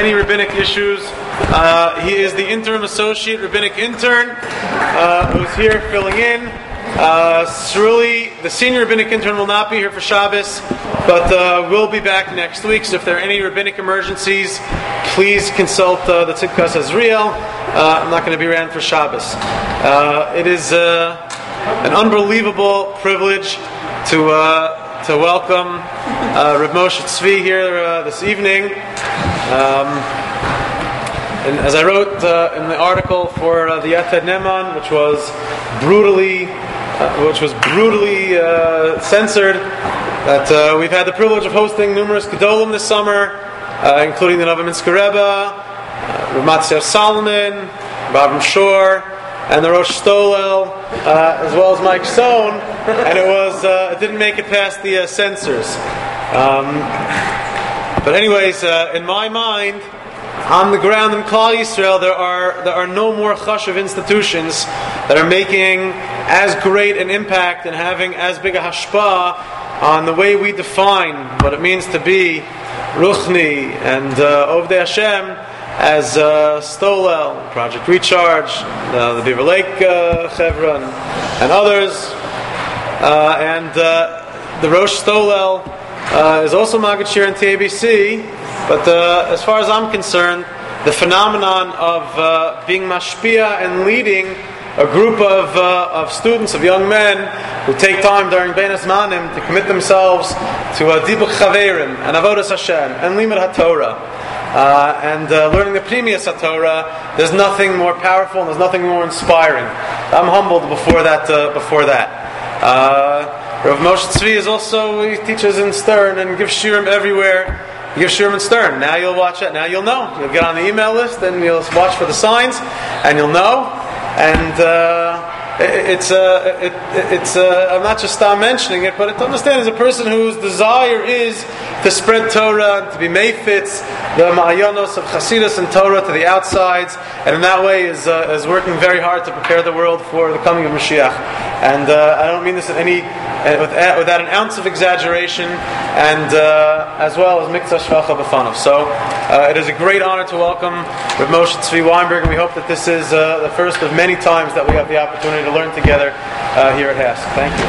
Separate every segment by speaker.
Speaker 1: any rabbinic issues. He is the interim associate rabbinic intern who's here filling in. Cerulli, the senior rabbinic intern, will not be here for Shabbos, but will be back next week. So if there are any rabbinic emergencies, please consult the Tzidkas Azriel. I'm not going to be around for Shabbos. It is an unbelievable privilege to welcome Rav Moshe Tzvi here this evening. And as I wrote in the article for the Yated Neman, which was brutally censored, that we've had the privilege of hosting numerous Gedolim this summer, including the Novominsker Rebbe, Rav Matzias Solomon, Avram Shor, and the Rosh Stolel, as well as Mike Stone, and it didn't make it past the censors. But anyways, in my mind, on the ground in Klal Yisrael, there are no more chashuv institutions that are making as great an impact and having as big a hashpah on the way we define what it means to be Ruchni and Ovdei Hashem as Stolel, Project Recharge, the Beaver Lake Chevron, and others. And the Rosh Stolel is also Maggid Shir and TABC. But as far as I'm concerned, the phenomenon of being mashpia and leading a group of students, of young men, who take time during Bein Hazmanim to commit themselves to Dibuk Chaverim and Avodas Hashem and Limud HaTorah and learning the Pnimius HaTorah, there's nothing more powerful and there's nothing more inspiring. I'm humbled before that. Rav Moshe Tzvi is also, he teaches in Stern and gives shiurim everywhere. He gives shiurim in Stern. Now you'll watch it. Now you'll know. You'll get on the email list and you'll watch for the signs, and you'll know. And it's I'm not just mentioning it, but to understand as a person whose desire is to spread Torah, to be meifitz the ma'ayonos of Chasidus and Torah to the outsides, and in that way is working very hard to prepare the world for the coming of Mashiach. And I don't mean this without an ounce of exaggeration, and as well as miktzah shvacha b'fanav. So it is a great honor to welcome Rav Moshe Tzvi Weinberg, and we hope that this is the first of many times that we have the opportunity to learn together here at HASC. Thank you.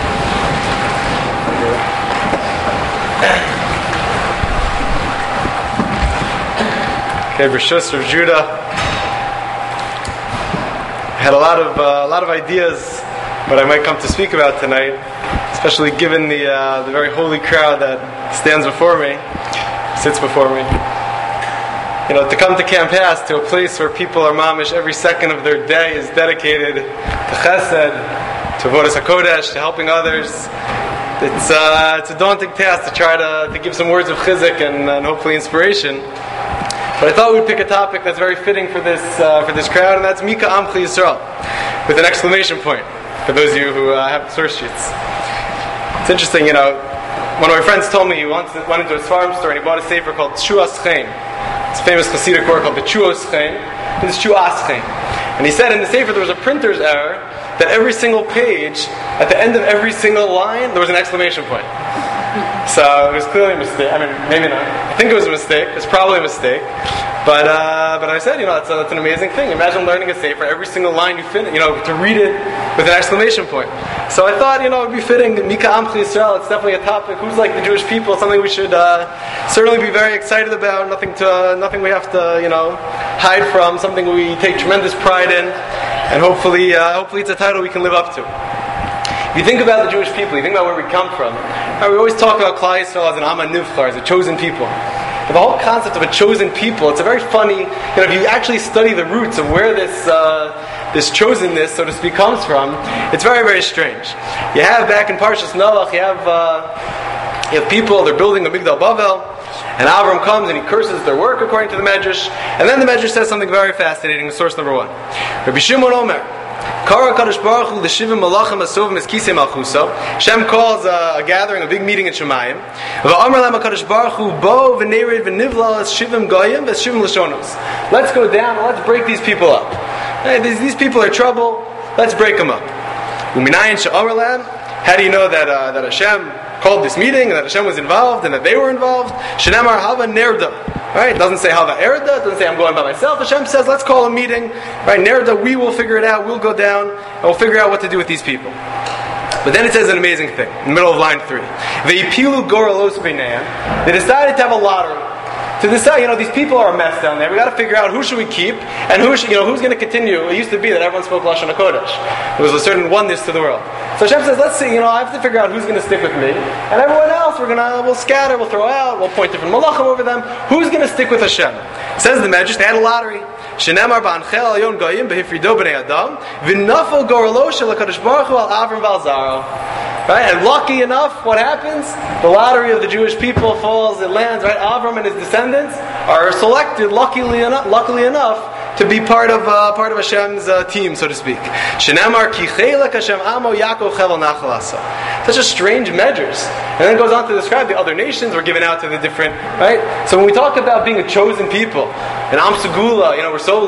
Speaker 1: Okay, Rishus Rav Judah had a lot of ideas what I might come to speak about tonight, especially given the very holy crowd that sits before me. You know, to come to Camp HASC, to a place where people are mamish, every second of their day is dedicated to chesed, to avodas hakodesh, to helping others. It's a daunting task to try to give some words of chizuk and hopefully inspiration. But I thought we'd pick a topic that's very fitting for this crowd, and that's Mika Amchi Yisrael, with an exclamation point for those of you who have the source sheets. It's interesting, you know. One of my friends told me he once went into his farm store and he bought a sefer called Tshuas Chaim. It's a famous Hasidic work called the Tshuos Chaim. And it's Tshuas Chaim. And he said in the sefer there was a printer's error that every single page, at the end of every single line, there was an exclamation point. So it was clearly a mistake. I mean, maybe not. I think it was a mistake. It's probably a mistake. But I said, you know, it's an amazing thing. Imagine learning a sefer, every single line you finish, you know, to read it with an exclamation point. So I thought, you know, it would be fitting. Mika Amchi Yisrael. It's definitely a topic. Who's like the Jewish people? It's something we should certainly be very excited about. Nothing we have to, you know, hide from. Something we take tremendous pride in, and hopefully it's a title we can live up to. If you think about the Jewish people, you think about where we come from. We always talk about Klal Yisrael as an Am HaNivchar, as a chosen people. But the whole concept of a chosen people, it's a very funny, you know, if you actually study the roots of where this chosenness, so to speak, comes from, it's very, very strange. You have back in Parshas Noach, you have people, they're building a Migdal Bavel, and Avram comes and he curses their work according to the Medrash, and then the Medrash says something very fascinating in source number 1. Rabbi Shimon Omer, Kara Kadosh Baruch Hu l'shivim malachim asovim es kisei malchuso. Hashem calls a gathering, a big meeting in Shemayim. V'amar lam Kadosh Baruch Hu bo v'nered v'nivla es shivim goyim v'es shivim l'shonos. Let's go down and let's break these people up. Hey, these people are trouble. Let's break them up. Uminayin she'amar lam. How do you know that Hashem called this meeting and that Hashem was involved and that they were involved? Shenamar hava nerda. Right? It doesn't say Hava Erda, it doesn't say I'm going by myself. Hashem says, let's call a meeting. Right? Nerda, we will figure it out, we'll go down, and we'll figure out what to do with these people. But then it says an amazing thing, in the middle of line 3. They decided to have a lottery. To decide, these people are a mess down there. We got to figure out who should we keep and who's going to continue. It used to be that everyone spoke Lashon HaKodesh. There was a certain oneness to the world. So Hashem says, let's see. I have to figure out who's going to stick with me, and everyone else we'll scatter, we'll throw out, we'll point different malachim over them. Who's going to stick with Hashem? It says the Medrash, they had a lottery. Shenemar ba'anchel alyon goyim behifrido b'nei adam v'nafel gorelo shel HaKadosh Baruch Hu al Avram v'al Zaro. Right? And lucky enough, what happens? The lottery of the Jewish people falls, it lands, right? Avram and his descendants are selected, luckily enough, to be part of Hashem's team, so to speak. Shenamar ki chelek Hashem amo Yaakov chevel nachal asa. Such a strange measures. And then it goes on to describe the other nations were given out to the different, right? So when we talk about being a chosen people, and Am Segula,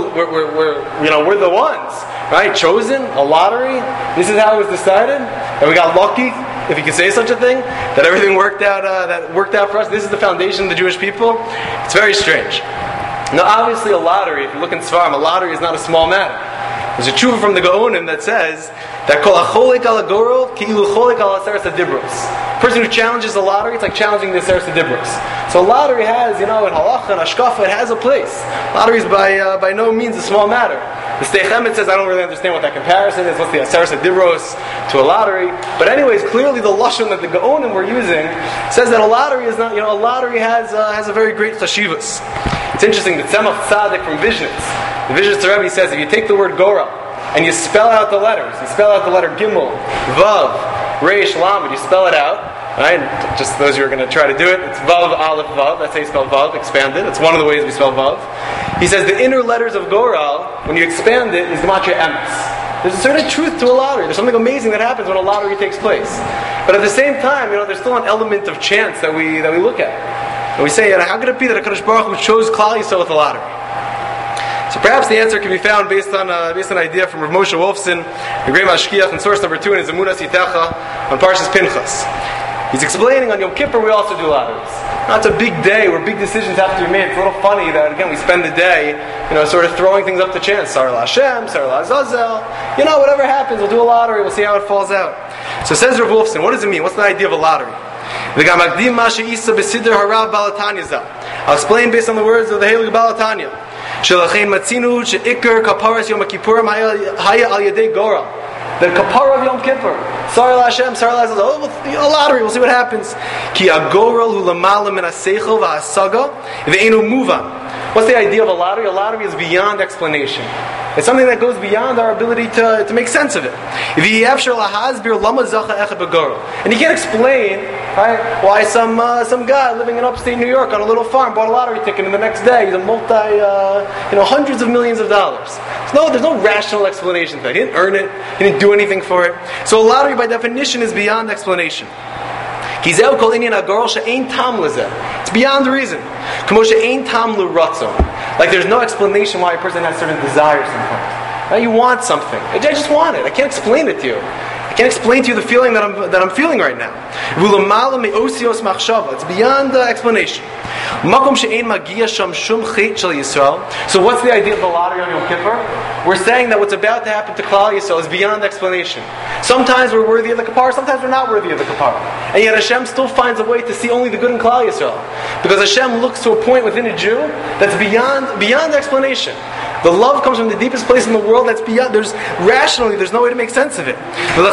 Speaker 1: we're the ones, right? Chosen, a lottery. This is how it was decided, and we got lucky, if you can say such a thing, that everything worked out. That worked out for us. This is the foundation of the Jewish people. It's very strange. Now, obviously, a lottery, if you look in Sfarim, a lottery is not a small matter. There's a tshuva from the Gaonim that says that kol hacholik al agorol ki'ilu cholik al aseres adibros. A person who challenges the lottery, it's like challenging the aseres adibros. So a lottery has, in halacha and ashkafa, it has a place. Lottery is by no means a small matter. The Sdei Chemet says, I don't really understand what that comparison is. What's the aseres adibros to a lottery? But anyways, clearly the lashon that the Gaonim were using says that a lottery is not, a lottery has a very great chashivus. It's interesting that Tzemach Tzaddik from Vishnitz, the Vishnitz Rebbe says, if you take the word Gora and you spell out the letters, you spell out the letter Gimel, Vav, Reish, Lamed, you spell it out, right? Just those who are going to try to do it, it's Vav, Aleph, Vav, that's how you spell Vav, expanded. It's one of the ways we spell Vav. He says the inner letters of Goral, when you expand it, is Gematria Emes. There's a certain truth to a lottery. There's something amazing that happens when a lottery takes place. But at the same time, there's still an element of chance that we look at. And we say, how could it be that HaKadosh Baruch Hu chose Klal Yisrael with the lottery? So perhaps the answer can be found based on an idea from Rav Moshe Wolfson, the great Mashkiach, in source number 2 in his Emunas Yitecha on Parshas Pinchas. He's explaining on Yom Kippur we also do lotteries. Now, it's a big day where big decisions have to be made. It's a little funny that, again, we spend the day, sort of throwing things up to chance. Sar LaHashem, Sar LaZazel. Whatever happens, we'll do a lottery, we'll see how it falls out. So says Rav Wolfson, what does it mean? What's the idea of a lottery? I'll explain based on the words of the Heilig Baal Tanya. The kapara of Yom Kippur. Sar LaHashem, Sar LaZazel. A lottery, we'll see what happens. What's the idea of a lottery? A lottery is beyond explanation. It's something that goes beyond our ability to make sense of it. And you can't explain, right, why some guy living in upstate New York on a little farm bought a lottery ticket and the next day he's a hundreds of millions of dollars. There's no rational explanation for that. He didn't earn it. He didn't do anything for it. So a lottery by definition is beyond explanation. It's beyond reason. Like there's no explanation why a person has certain desires sometimes. Now you want something. I just want it. I can't explain it to you. I can't explain to you the feeling that I'm feeling right now. It's beyond explanation. So what's the idea of the lottery on Yom Kippur? We're saying that what's about to happen to Klal Yisrael is beyond explanation. Sometimes we're worthy of the kapara, sometimes we're not worthy of the kapara. And yet Hashem still finds a way to see only the good in Klal Yisrael. Because Hashem looks to a point within a Jew that's beyond explanation. The love comes from the deepest place in the world that's beyond, there's no way to make sense of it. So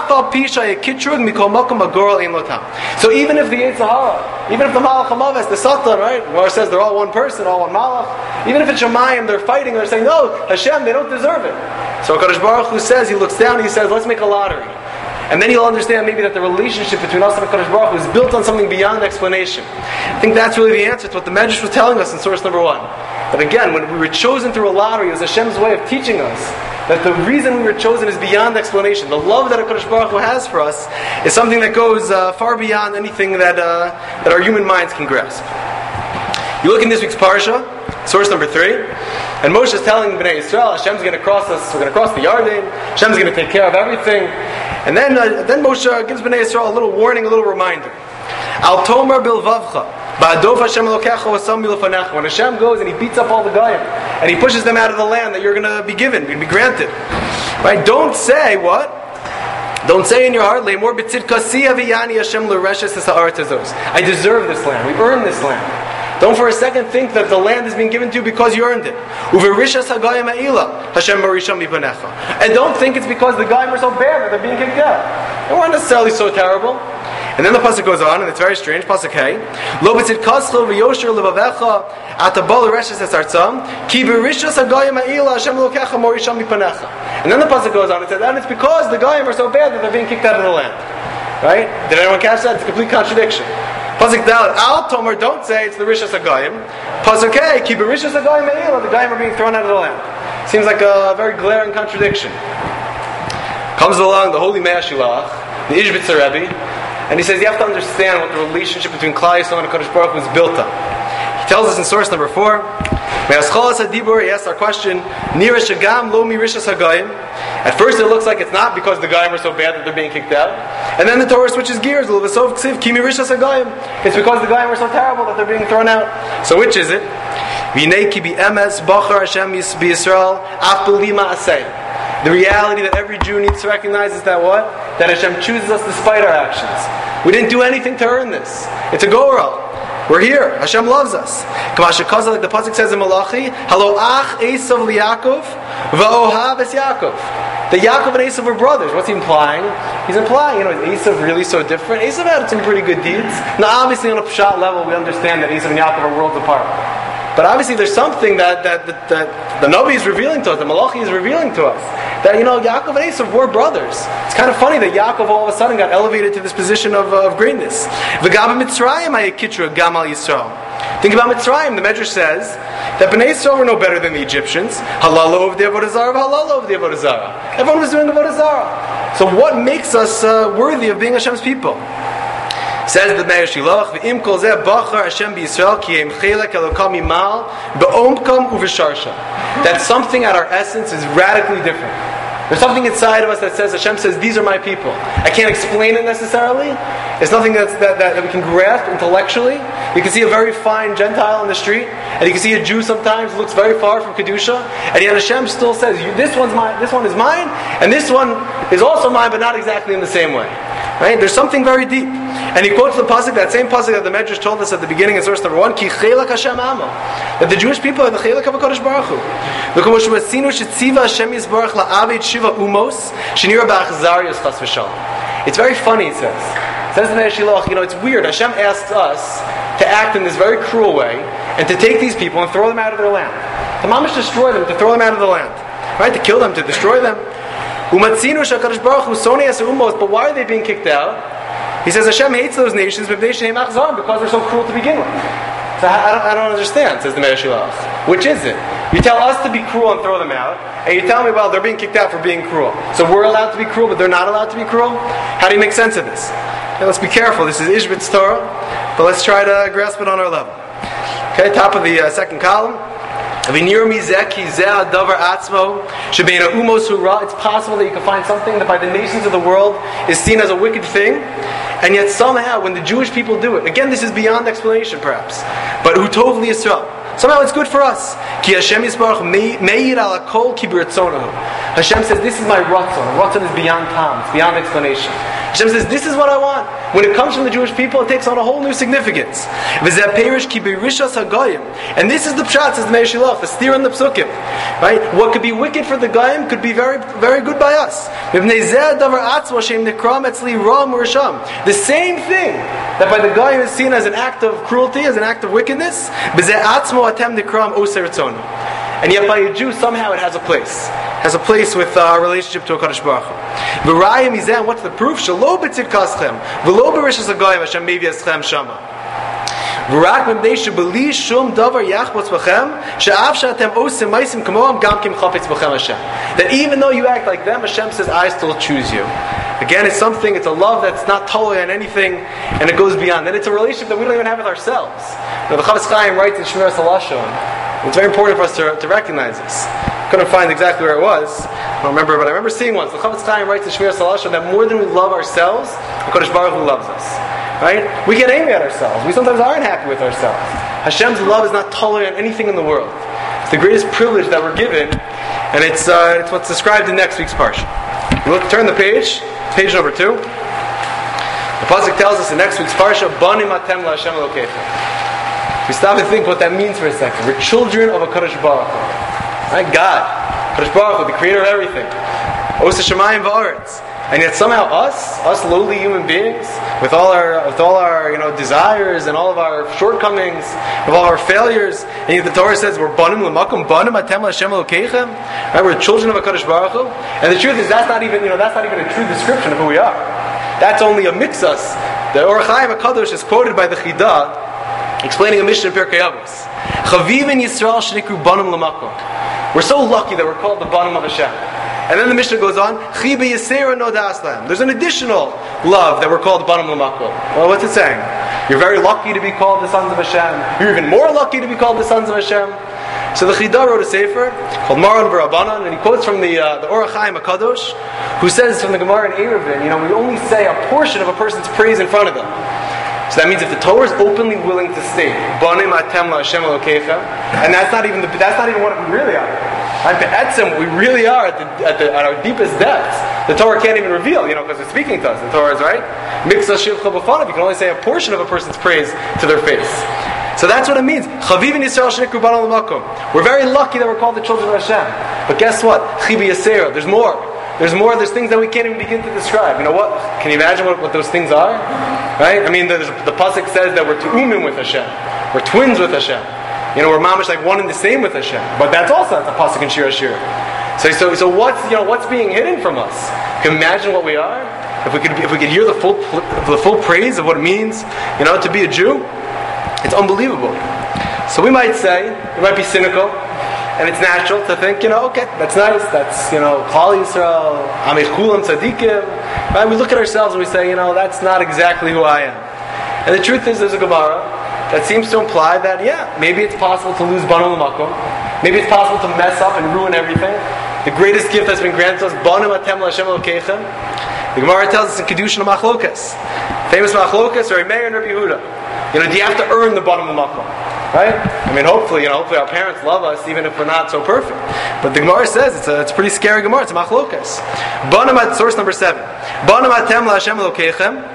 Speaker 1: even if the Yetzer Hara, even if the Malach HaMaves, the Satan, right? Where it says they're all one person, all one Malach, even if it's Shemayim, they're fighting, they're saying, no, Hashem, they don't deserve it. So HaKadosh Baruch Hu says, he looks down and he says, let's make a lottery. And then you'll understand maybe that the relationship between us and HaKadosh Baruch Hu is built on something beyond explanation. I think that's really the answer to what the Medrash was telling us in source number 1. But again, when we were chosen through a lottery, it was Hashem's way of teaching us that the reason we were chosen is beyond explanation. The love that HaKadosh Baruch Hu has for us is something that goes far beyond anything that our human minds can grasp. You look in this week's parsha, source number 3, and Moshe is telling Bnei Yisrael, Hashem's going to cross us, we're going to cross the Yarden, Hashem's going to take care of everything. And then Moshe gives Bnei Yisrael a little warning, a little reminder. Al Tomer Bilvavcha. When Hashem goes and He beats up all the Goyim and He pushes them out of the land that you're going to be given, be granted. Right? Don't say what? Don't say in your heart, I deserve this land. We earned this land. Don't for a second think that the land is being given to you because you earned it. And don't think it's because the Goyim are so bad that they're being kicked out. They weren't necessarily so terrible. And then the pasuk goes on, and it's very strange. Pasuk Hey, Lo b'tzid kaslo v'yosher levavecha atabol reshes esartzam ki b'rishas hagoyim ha'ila Hashem lokecha morisham mipanecha. And then the pasuk goes on and says, and it's because the Goyim are so bad that they're being kicked out of the land. Right? Did anyone catch that? It's a complete contradiction. Pasuk Dalet, Al Tomer, don't say it's the Rishas HaGoyim. Pasuk Hey, ki b'rishas hagoyim ha'ila, the Goyim are being thrown out of the land. Seems like a very glaring contradiction. Comes along the holy Meah Shilach, the Ishbitzer Rebbe, and he says you have to understand what the relationship between Klal Yisrael and HaKadosh Baruch Hu was built on. He tells us in source number 4, he asks our question, Nira Shagam Lo Mi Rishas HaGoyim. At first it looks like it's not because the Goyim are so bad that they're being kicked out. And then the Torah switches gears, it's because the Goyim are so terrible that they're being thrown out. So which is it? The reality that every Jew needs to recognize is that what? That Hashem chooses us despite our actions. We didn't do anything to earn this. It's a goral. We're here. Hashem loves us. Like the pasuk says in Malachi, Halo ach Esav liYaakov va'ohav es Yaakov. The Yaakov and Esav were brothers. What's he implying? He's implying, is Esav really so different? Esav had some pretty good deeds. Now obviously on a pshat level we understand that Esav and Yaakov are worlds apart. But obviously there's something that the Navi is revealing to us, the Malachi is revealing to us. That, Yaakov and Esav were brothers. It's kind of funny that Yaakov all of a sudden got elevated to this position of greatness. Think about Mitzrayim. The Medrash says that Bnei Yisrael were no better than the Egyptians. Halalo of the Avodah Zarah, halalo of the Avodah Zarah. Everyone was doing Avodah Zarah. So what makes us worthy of being Hashem's people? Says the Meah Shilach, "V'im kol zeh bachar Hashem b'Yisrael ki em chelek elokam imal be'omkam u'v'sharsha." That something at our essence is radically different. There's something inside of us that says, Hashem says, these are my people. I can't explain it necessarily. It's nothing that we can grasp intellectually. You can see a very fine Gentile in the street, and you can see a Jew sometimes who looks very far from Kedusha, and yet Hashem still says, this one is mine, and this one is also mine, but not exactly in the same way. Right? There's something very deep. And he quotes the pasuk, that same pasuk that the Medrash told us at the beginning in source number 1, Ki chelak Hashem amo. That the Jewish people are the chelak of HaKadosh Baruch Hu. It's very funny, it says. It says in the Shilach, it's weird. Hashem asks us to act in this very cruel way and to take these people and throw them out of their land. To mamish destroy them, to throw them out of the land. Right? To kill them, to destroy them. But why are they being kicked out? He says Hashem hates those nations because they're so cruel to begin with. So I don't understand, says the Meah Shilach. Which is it? You tell us to be cruel and throw them out, and you tell me, well, they're being kicked out for being cruel. So we're allowed to be cruel, but they're not allowed to be cruel? How do you make sense of this? Now let's be careful. This is Ishbit's Torah, but let's try to grasp it on our level. Okay, top of the second column. It's possible that you can find something that by the nations of the world is seen as a wicked thing, and yet somehow when the Jewish people do it, again this is beyond explanation perhaps, but Utov li Yisrael, somehow it's good for us. Hashem says, this is my ratzon. Ratzon is beyond time, it's beyond explanation. Hashem says, this is what I want. When it comes from the Jewish people, it takes on a whole new significance. And this is the pshat, says the Meah Shilach, the steer and the psukim. Right? What could be wicked for the Goyim could be very, very good by us. The same thing that by the Goyim is seen as an act of cruelty, as an act of wickedness, and yet by a Jew, somehow it has a place. Has a place with our relationship to HaKadosh Baruch Hu. V'rayim mizeh, what's the proof? Shelo b'tzid kaschem, v'lo b'rishas hagoyim, Hashem mevi eschem shama. V'rak m'bnei shebeli shum davar yachbotz b'chem, she'av she'atem osim maisim kamoam gam kim chafetz b'chem Hashem. That even though you act like them, Hashem says, I still choose you. Again, it's something, it's a love that's not totally on anything, and it goes beyond. And it's a relationship that we don't even have with ourselves. The Chavetz Chaim writes in Shmiras Halashon, it's very important for us to recognize this. Couldn't find exactly where it was. I don't remember, but I remember seeing once. The Chavetz Chaim writes in Shmiras Halashon that more than we love ourselves, HaKadosh Baruch Hu loves us. Right? We get angry at ourselves. We sometimes aren't happy with ourselves. Hashem's love is not tolerant on anything in the world. It's the greatest privilege that we're given, and it's what's described in next week's parsha. Turn the page number 2. The pasuk tells us in next week's parsha, Banim atem la Hashem Elokeichem. We stop and think what that means for a second. We're children of a Kadosh Baruch Hu. Right? God, Kadosh Baruch Hu, the creator of everything. Os Hashemayim va'aretz. And yet somehow us lowly human beings, with all our desires and all of our shortcomings, with all our failures, and yet the Torah says we're banim l'makom, banim atem Hashem Elokeichem. Right? We're children of a Kadosh Baruch Hu. And the truth is that's not even a true description of who we are. That's only a mixus. The Or HaChaim HaKadosh is quoted by the Chidah, explaining a mission in Pirkei Avos. Chavivin Yisrael shenikru banim l'makom. We're so lucky that we're called the banim of Hashem. And then the Mishnah goes on, Chiba Yisera no daslam. There's an additional love that we're called banim l'makom. Well, what's it saying? You're very lucky to be called the sons of Hashem. You're even more lucky to be called the sons of Hashem. So the Chidah wrote a sefer called Maran V'Rabbanan, and he quotes from the Or HaChaim HaKadosh, who says from the Gemara in Eruvin, we only say a portion of a person's praise in front of them. So that means if the Torah is openly willing to state Banim atem la Hashem Elokeichem, and that's not even what we really are. At Be'etzem, what we really are at our deepest depths, the Torah can't even reveal, because it's speaking to us. The Torah is right. Miksa shivcha b'fanav. You can only say a portion of a person's praise to their face. So that's what it means. Chavivin Yisrael shenikru banim l'makom. We're very lucky that we're called the children of Hashem. But guess what? Chibi Yisera. There's more. There's things that we can't even begin to describe. You know what? Can you imagine what those things are? Right? I mean, the pasuk says that we're tu'umim with Hashem. We're twins with Hashem. We're mamish like one and the same with Hashem. But that's a pasuk in Shir Hashir. So what's being hidden from us? Can you imagine what we are? If we could hear the full praise of what it means, to be a Jew, it's unbelievable. So we might be cynical, and it's natural to think, okay, that's nice. That's Klal Yisrael, Amei Chulam Tzadikim. Right? We look at ourselves and we say, that's not exactly who I am. And the truth is, there's a Gemara that seems to imply that, maybe it's possible to lose Banim l'makom. Maybe it's possible to mess up and ruin everything. The greatest gift that's been granted to us, Banim atem la Hashem Elokeichem. The Gemara tells us in Kedushin Machlokas, famous Machlokas, or Meir and Rabbi Yehuda. Do you have to earn the Banim l'makom? Right? I mean, hopefully our parents love us, even if we're not so perfect. But the Gemara says it's a pretty scary Gemara. It's a Machlokas. Source number 7. Banim atem la Hashem Elokeichem.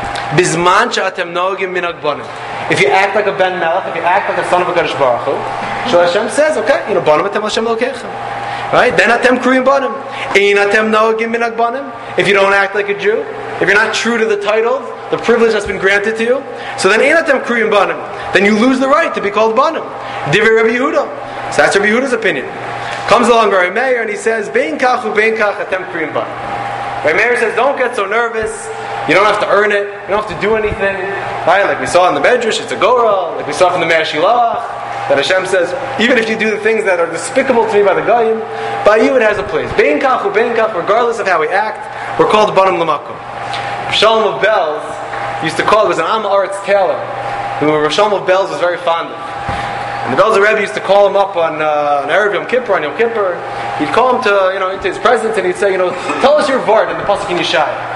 Speaker 1: Bizman she'atem nogim minag banim. If you act like a Ben Melech, if you act like a son of a Kadosh Baruch Hu, so Hashem says, okay, banim atem Hashem Elokeichem. Right? Then atem kriyim banim. Ein atem nogim minag banim. If you don't act like a Jew, if you're not true to the title, the privilege that's been granted to you, so then ein atem kriyim banim. Then you lose the right to be called banim. Divrei Rabbi Yehuda. So that's Rabbi Yehuda's opinion. Comes along Rabbi Meir and he says, bein kach ubein kach atem kriyim banim. Rabbi Meir says, don't get so nervous. You don't have to earn it. You don't have to do anything. Right? Like we saw in the Medrash, it's a Gorah. Like we saw from the Me'er Shilach, that Hashem says, even if you do the things that are despicable to me by the Goyim, by you it has a place. Bein kach ubein kach, regardless of how we act, we're called Banim l'makom. Shalom of Belz used to call, it was an Am Aretz tailor, who Shalom of Belz was very fond of. And the Belzer Rebbe used to call him up on Erev Yom Kippur, on Yom Kippur. He'd call him to, into his presence, and he'd say, tell us your vart in the pasuk in Yeshaya.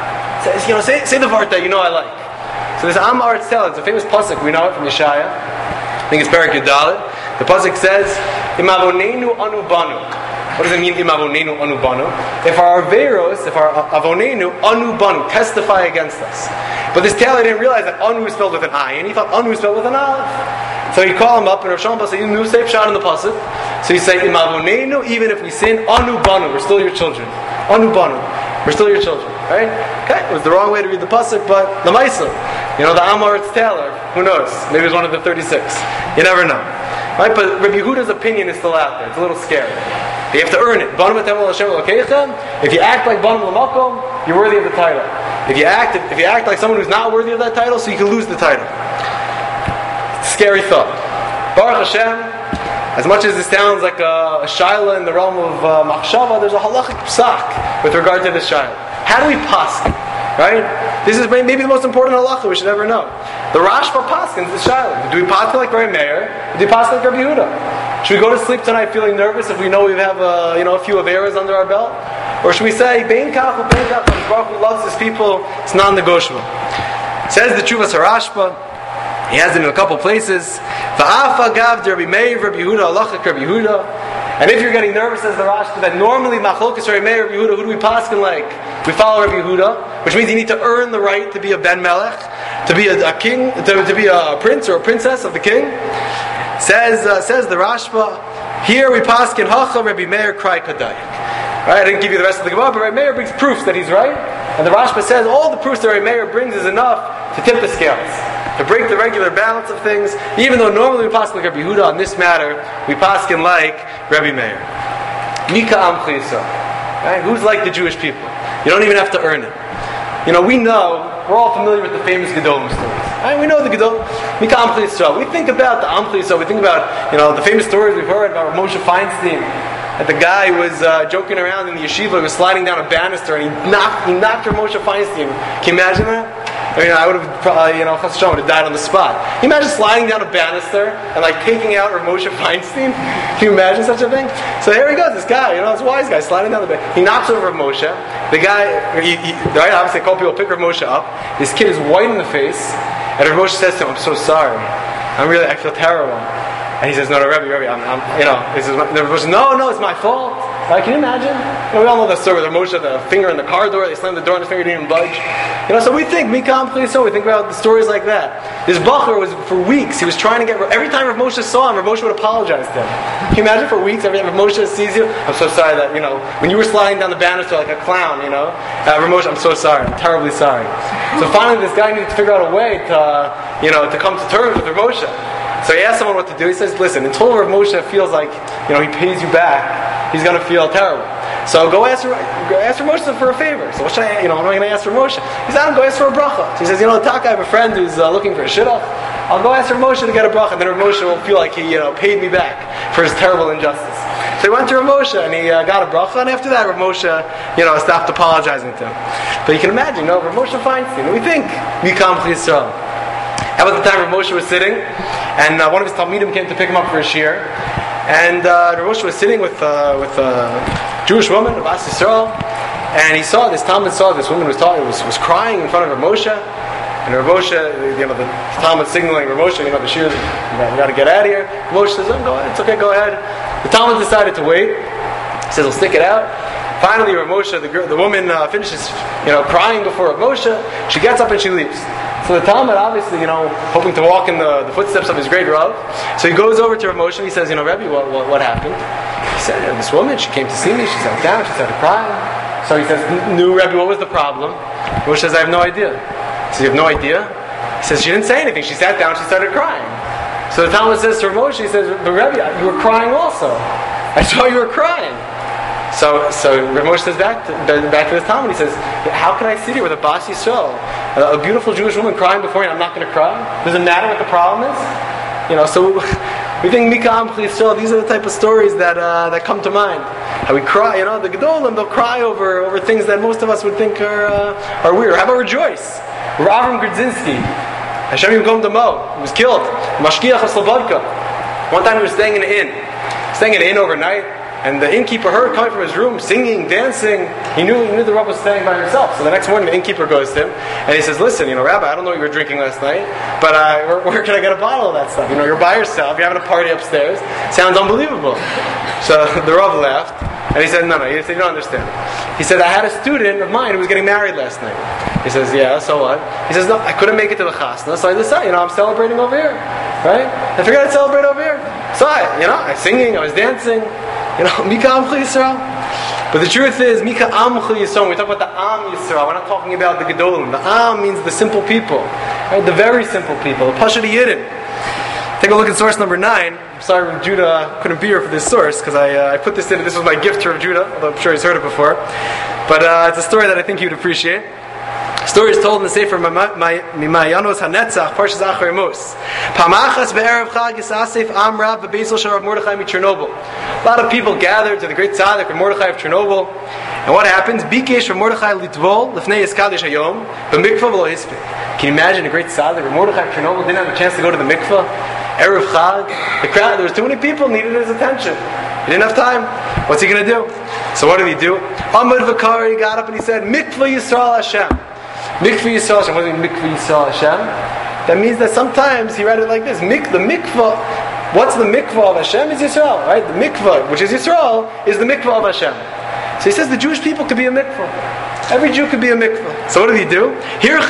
Speaker 1: Say the vart that I like. So this Am Aretz Tel, it's a famous pasuk. We know it from Yeshaya. I think it's Perek Yudalet. The pasuk says, Im avonenu anu banu. What does it mean, Im avonenu anu banu? If our averos, if our avonenu anu banu, testify against us. But this tailor didn't realize that anu is spelled with an I, and he thought anu is spelled with an aleph. So he'd call him up, and Rav Shalom said, "You safe shot in the pasuk." So he'd say, "Im avonenu, even if we sin, anu banu, we're still your children. Anu banu, we're still your children." Right? Okay, it was the wrong way to read the pasuk, but the Maisa, the Am Aretz tailor, who knows? Maybe it was one of the 36. You never know. Right? But Rabbi Yehuda's opinion is still out there. It's a little scary. You have to earn it. Banim atem la Hashem Elokeichem. If you act like Banim l'makom, you're worthy of the title. If you act like someone who's not worthy of that title, so you can lose the title. Scary thought. Baruch Hashem, as much as this sounds like a shaila in the realm of machshava, there's a halachic psak with regard to this shaila. How do we pask? Right? This is maybe the most important halacha we should ever know. The Rashba paskins the shaila. Do we pask like Rabbi Meir? Or do we pask like Rabbi Yehuda? Should we go to sleep tonight feeling nervous if we know we have a few averas under our belt? Or should we say, Bein kach u'bein kach, Baruch Hu loves his people, it's non-negotiable. Says the Tshuvas HaRashba. He has it in a couple places. And if you're getting nervous, as the Rashba, that normally Machlokes Rabbi Meir, Rabbi Yehuda, who do we paskin like? We follow Rabbi Yehuda, which means you need to earn the right to be a Ben Melech, to be a king, to be a prince or a princess of the king. Says the Rashba, here we paskin Hacha Rabbi Meir Krai Kadayak. Right? I didn't give you the rest of the Gemara, but Rabbi Meir brings proofs that he's right. And the Rashba says all the proofs that Rabbi Meir brings is enough to tip the scales, to break the regular balance of things. Even though normally we paskin like Rabbi Yehuda on this matter, we paskin like Rabbi Meir. Mika Amchi Yisrael. Right? Who's like the Jewish people? You don't even have to earn it. We know, we're all familiar with the famous Gedolim stories. Right? We know the Gedolim. Mika Amchi Yisrael. We think about the Amchi Yisrael. We think about, the famous stories we've heard about Moshe Feinstein. That the guy was joking around in the yeshiva, he was sliding down a banister, and he knocked Moshe Feinstein. Can you imagine that? I would have probably, Chas V'Shalom would have died on the spot. Can you imagine sliding down a banister and taking out Moshe Feinstein? Can you imagine such a thing? So here he goes, this guy, this wise guy sliding down the banister. He knocks over Moshe. The guy, right, obviously a couple people pick Moshe up. This kid is white in the face, and Moshe says to him, "I'm so sorry. I feel terrible." And he says, "No, Rebbe, he says, no, it's my fault." Can you imagine? We all know the story with Moshe, the finger in the car door, they slammed the door and his finger didn't even budge. So we think, Mikam, please, so we think about the stories like that. This Bacher was, for weeks, he was trying to get, every time Rav Moshe saw him, Rav Moshe would apologize to him. Can you imagine for weeks, every time Rav Moshe sees you, "I'm so sorry that, when you were sliding down the banister like a clown, Rav Moshe, I'm so sorry, I'm terribly sorry." So finally this guy needed to figure out a way to come to terms with Rav Moshe. So he asked someone what to do. He says, "Listen, until Rav Moshe feels like he pays you back, he's going to feel terrible. So go ask Rav Moshe for a favor." So what should I? What am I going to ask Rav Moshe? He says, "Go ask for a bracha." So he says, "Taka, I have a friend who's looking for a shidduch. I'll go ask Rav Moshe to get a bracha, and then Rav Moshe will feel like he paid me back for his terrible injustice." So he went to Rav Moshe and he got a bracha, and after that Rav Moshe stopped apologizing to him. But you can imagine, Rav Moshe Feinstein. We think Mikam Yisrael. How about the time Rav Moshe was sitting, and one of his Talmidim came to pick him up for a shiur, and Rav Moshe was sitting with a Jewish woman, Rav Yisrael, and he saw this woman was crying in front of Rav Moshe, and Rav Moshe, the Talmud signaling Rav Moshe, the shiur, we got to get out of here. Rav Moshe says, "Go ahead, it's okay, go ahead." The Talmud decided to wait. He says, "We'll stick it out." Finally, Rav Moshe, the woman finishes, crying before Rav Moshe. She gets up and she leaves. So the Talmud, obviously, hoping to walk in the footsteps of his great Rav. So he goes over to Rav Moshe and he says, "Rebbe, what happened?" He said, "This woman, she came to see me, she sat down, she started crying." So he says, "No, Rebbe, what was the problem?" Moshe says, "I have no idea." He says, "You have no idea?" He says, "She didn't say anything, she sat down, she started crying." So the Talmud says to Rav Moshe, he says, "But Rebbe, you were crying also. I saw you were crying." So Rav Moshe says back to this Talmud, he says, "How can I sit here with a Bas Yisrael, a beautiful Jewish woman crying before me, and I'm not going to cry? Does it matter what the problem is?" So we think Mika Amchi Yisrael, these are the type of stories that come to mind. How we cry, the Gedolim, they'll cry over things that most of us would think are weird. How about rejoice? Avram Grodzinski, Hashem Yom Damo, he was killed. Mashgiach of Slobodka. One time he was staying in an inn overnight. And the innkeeper heard coming from his room, singing, dancing. He knew the Rav was staying by himself. So the next morning, the innkeeper goes to him and he says, "Listen, Rabbi, I don't know what you were drinking last night, but where can I get a bottle of that stuff? You're by yourself. You're having a party upstairs. Sounds unbelievable." So the Rav laughed and he said, "No. He said, you don't understand." He said, "I had a student of mine who was getting married last night." He says, "Yeah, so what?" He says, "No, I couldn't make it to the chasna, so I decided, I'm celebrating over here, right? I figured I'd celebrate over here. So I was singing, I was dancing." Mika Amchi Yisrael. But the truth is, Mika Amchi Yisrael, when we talk about the Am Yisrael, we're not talking about the Gedolim. The Am means the simple people, right? The very simple people, the Pashut Yidden. Take a look at source number 9. I'm sorry Judah couldn't be here for this source, because I put this in, this was my gift to Judah, although I'm sure he's heard it before. But it's a story that I think you'd appreciate. The story is told in the Sefer Mimayanos HaNetzach, Parshas Achar Amos. Pamachas be'erev chag yisasef am rav bebeisel shel Rav Mordechai miChernobel. A lot of people gathered to the great tzaddik Rav Mordechai of Chernobyl. And what happens? Bikesh Rav Mordechai litvol lefnei Yiskadesh hayom b'mikvah v'lo hispik. Can you imagine a great tzaddik Rav Mordechai of Chernobyl didn't have a chance to go to the mikvah? Erev chag. The crowd, there was too many people, needed his attention. He didn't have time. What's he going to do? So what did he do? Amud Vakar, he got up and he said, "Mikvah Yisrael Hashem." Mikveh Yisrael Hashem. What does it mean, Mikveh Yisrael Hashem? That means that sometimes he read it like this. The mikvah, what's the mikvah of Hashem is Yisrael, right? The mikvah, which is Yisrael, is the mikvah of Hashem. So he says the Jewish people could be a mikvah. Every Jew could be a mikvah. So what did he do? He went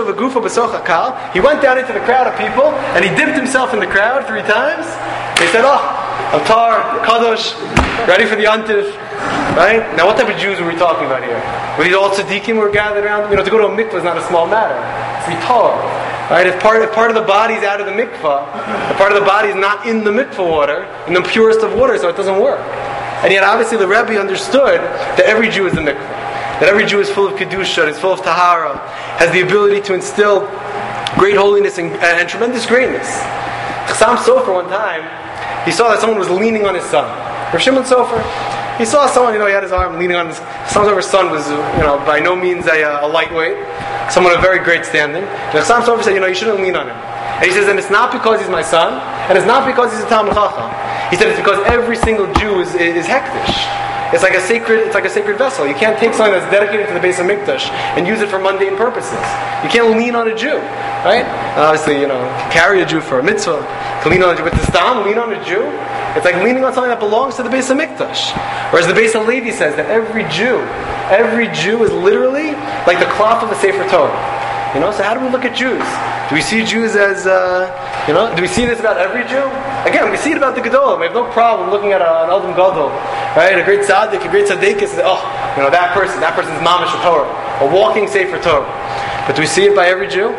Speaker 1: down into the crowd of people and he dipped himself in the crowd 3 times. He said, I'm tar, kadosh, ready for the antiv. Right? Now what type of Jews are we talking about here? Were these all tzaddikim who were gathered around? To go to a mikvah is not a small matter. It's tar. Right? If part of the body is out of the mikvah, the part of the body is not in the mikvah water, in the purest of water, so it doesn't work. And yet obviously the Rebbe understood that every Jew is a mikvah. That every Jew is full of kedusha, is full of tahara, has the ability to instill great holiness and tremendous greatness. Chassam Sofer one time, he saw that someone was leaning on his son. Rav Shimon Sofer, he saw someone, he had his arm leaning on his. Chassam Sofer's son was, by no means a lightweight, someone of very great standing. And Chassam Sofer said, you shouldn't lean on him. And he says, and it's not because he's my son, and it's not because he's a Talmid Chacham. He said it's because every single Jew is hektish. It's like a sacred vessel. You can't take something that's dedicated to the Beis HaMikdash and use it for mundane purposes. You can't lean on a Jew, right? And obviously, carry a Jew for a mitzvah. To lean on a Jew, but to stam, lean on a Jew, it's like leaning on something that belongs to the Beis HaMikdash. Whereas the Beis HaLevi says that every Jew is literally like the cloth of the Sefer Torah. So how do we look at Jews? Do we see Jews as, do we see this about every Jew? Again, we see it about the Gedolim. We have no problem looking at an Adam Gadol, right? A great tzaddik, a great tzaddikus. That person's mamash Torah, a walking Sefer Torah. But do we see it by every Jew?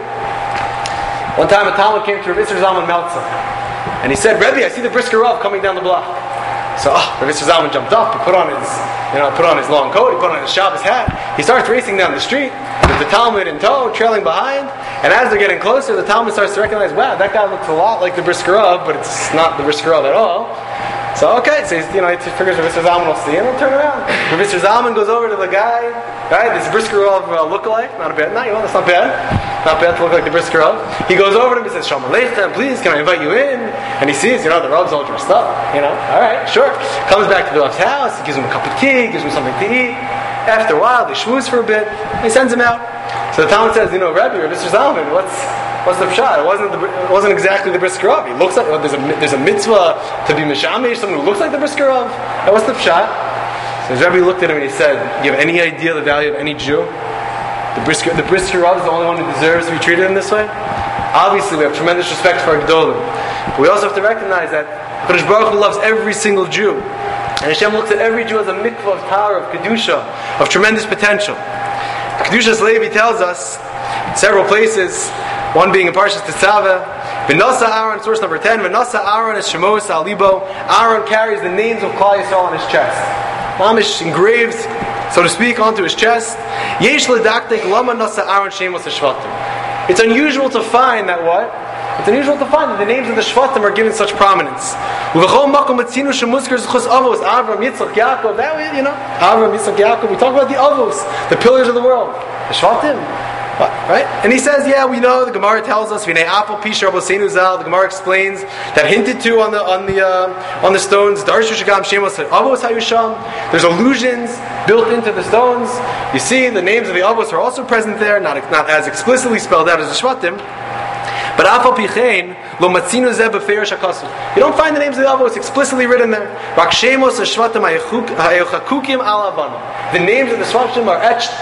Speaker 1: One time a Talmud came to Rav Isser Zalman Meltzer, and he said, Rebbe, I see the Brisker Rav coming down the block. So Rav Isser Zalman jumped up, he put on his long coat, he put on his Shabbos hat, he starts racing down the street, with the Talmud in tow, trailing behind, and as they're getting closer, the Talmud starts to recognize, wow, that guy looks a lot like the Brisker Rav, but it's not the Brisker Rav at all. So he figures Rav Isser Zalman will see him, he'll turn around. Rav Isser Zalman goes over to the guy, right, this Brisker Rav lookalike, not bad, that's not bad. Not bad to look like the Brisker Rav. He goes over to him, he says, Shalom Aleichem, please, can I invite you in? And he sees, the Rav's all dressed up, alright, sure. Comes back to the Rav's house, he gives him a cup of tea, gives him something to eat. After a while, they schmooze for a bit, and he sends him out. So the Talmud says, Rebbe, Rav Isser Zalman, what's the pshat? It wasn't exactly the Brisker Rav. He looks like, there's a mitzvah to be Mishamish, someone who looks like the Brisker Rav. And what's the pshat? So the Rebbe looked at him and he said, do you have any idea the value of any Jew? The Brisker Rav is the only one who deserves to be treated in this way. Obviously, we have tremendous respect for our Gedolim, but we also have to recognize that Kadosh Baruch Hu loves every single Jew, and Hashem looks at every Jew as a mikvah of power, of kedusha, of tremendous potential. Kedushas Levi tells us in several places, one being in Parshas Tetzaveh, V'nasa Aaron, source number 10, V'nasa Aaron es Shemos al libo. Aaron carries the names of Klal Yisrael on his chest. Mamish engraved, so to speak, onto his chest. Yesh l'daktek lama nasa Aaron shemos hashvatim. It's unusual to find that what? It's unusual to find that the names of the Shvatim are given such prominence. Uv'chol makom matzinu shemuzkar zechus avos, Avram, Yitzchak, Yaakov. That way, Avram, Yitzchak, Yaakov. We talk about the avos, the pillars of the world. The Shvatim. Right? And he says, yeah, we know, the Gemara tells us, V'nei apel pisha Rabbeinu Zal, the Gemara explains that hinted to on the stones, Darshu Shagam Shemos Avos Hayusham. There's allusions built into the stones. You see, the names of the Avos are also present there, not as explicitly spelled out as the Shvatim. But Afal Pichein, Lo Matzinu Zeh Beferish HaKasu. You don't find the names of the Avos explicitly written there. Rak Shemos HaShvatim HaYochakukim Al Havana. The names of the Shvatim are etched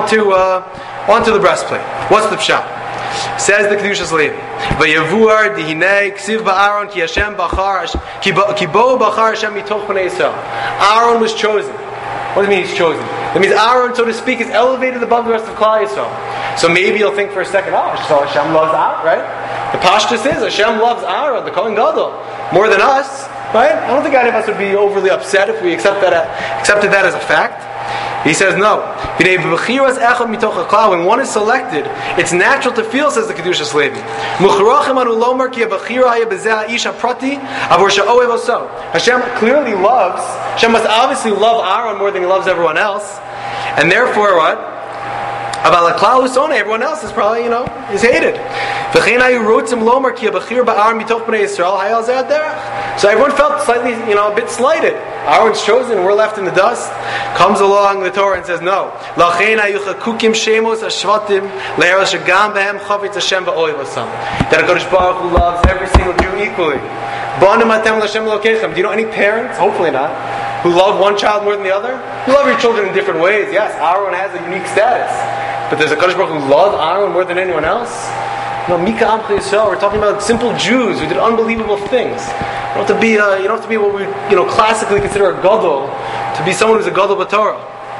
Speaker 1: onto the breastplate. What's the pshat? Says the Kedushas Levi. Vayavuar dihinei ksiv ba'Aaron ki Hashem bachar ki bo bachar Hashem mitoch bnei Yisrael. Aaron was chosen. What does it mean he's chosen? That means Aaron, so to speak, is elevated above the rest of Klal Yisrael. So maybe you'll think for a second, so Hashem loves Aaron, right? The pashtus is Hashem loves Aaron, the Kohen Gadol, more than us, right? I don't think any of us would be overly upset if we accepted that as a fact. He says no. When one is selected, it's natural to feel, says the Kedushas Levi. Hashem clearly loves, Hashem must obviously love Aaron more than he loves everyone else. And therefore what? Everyone else is probably, is hated. So everyone felt slightly, a bit slighted. Aaron's chosen, we're left in the dust. Comes along the Torah and says, no. That HaKadosh Baruch Hu loves every single Jew equally. Do you know any parents, hopefully not, who love one child more than the other? You love your children in different ways. Yes, Aaron has a unique status. But there's a HaKadosh Baruch Hu who loves Aaron more than anyone else? Mika Amcha Yisrael, we're talking about simple Jews who did unbelievable things. You don't have to be what we classically consider a gadol to be someone who's a gadol b'Torah.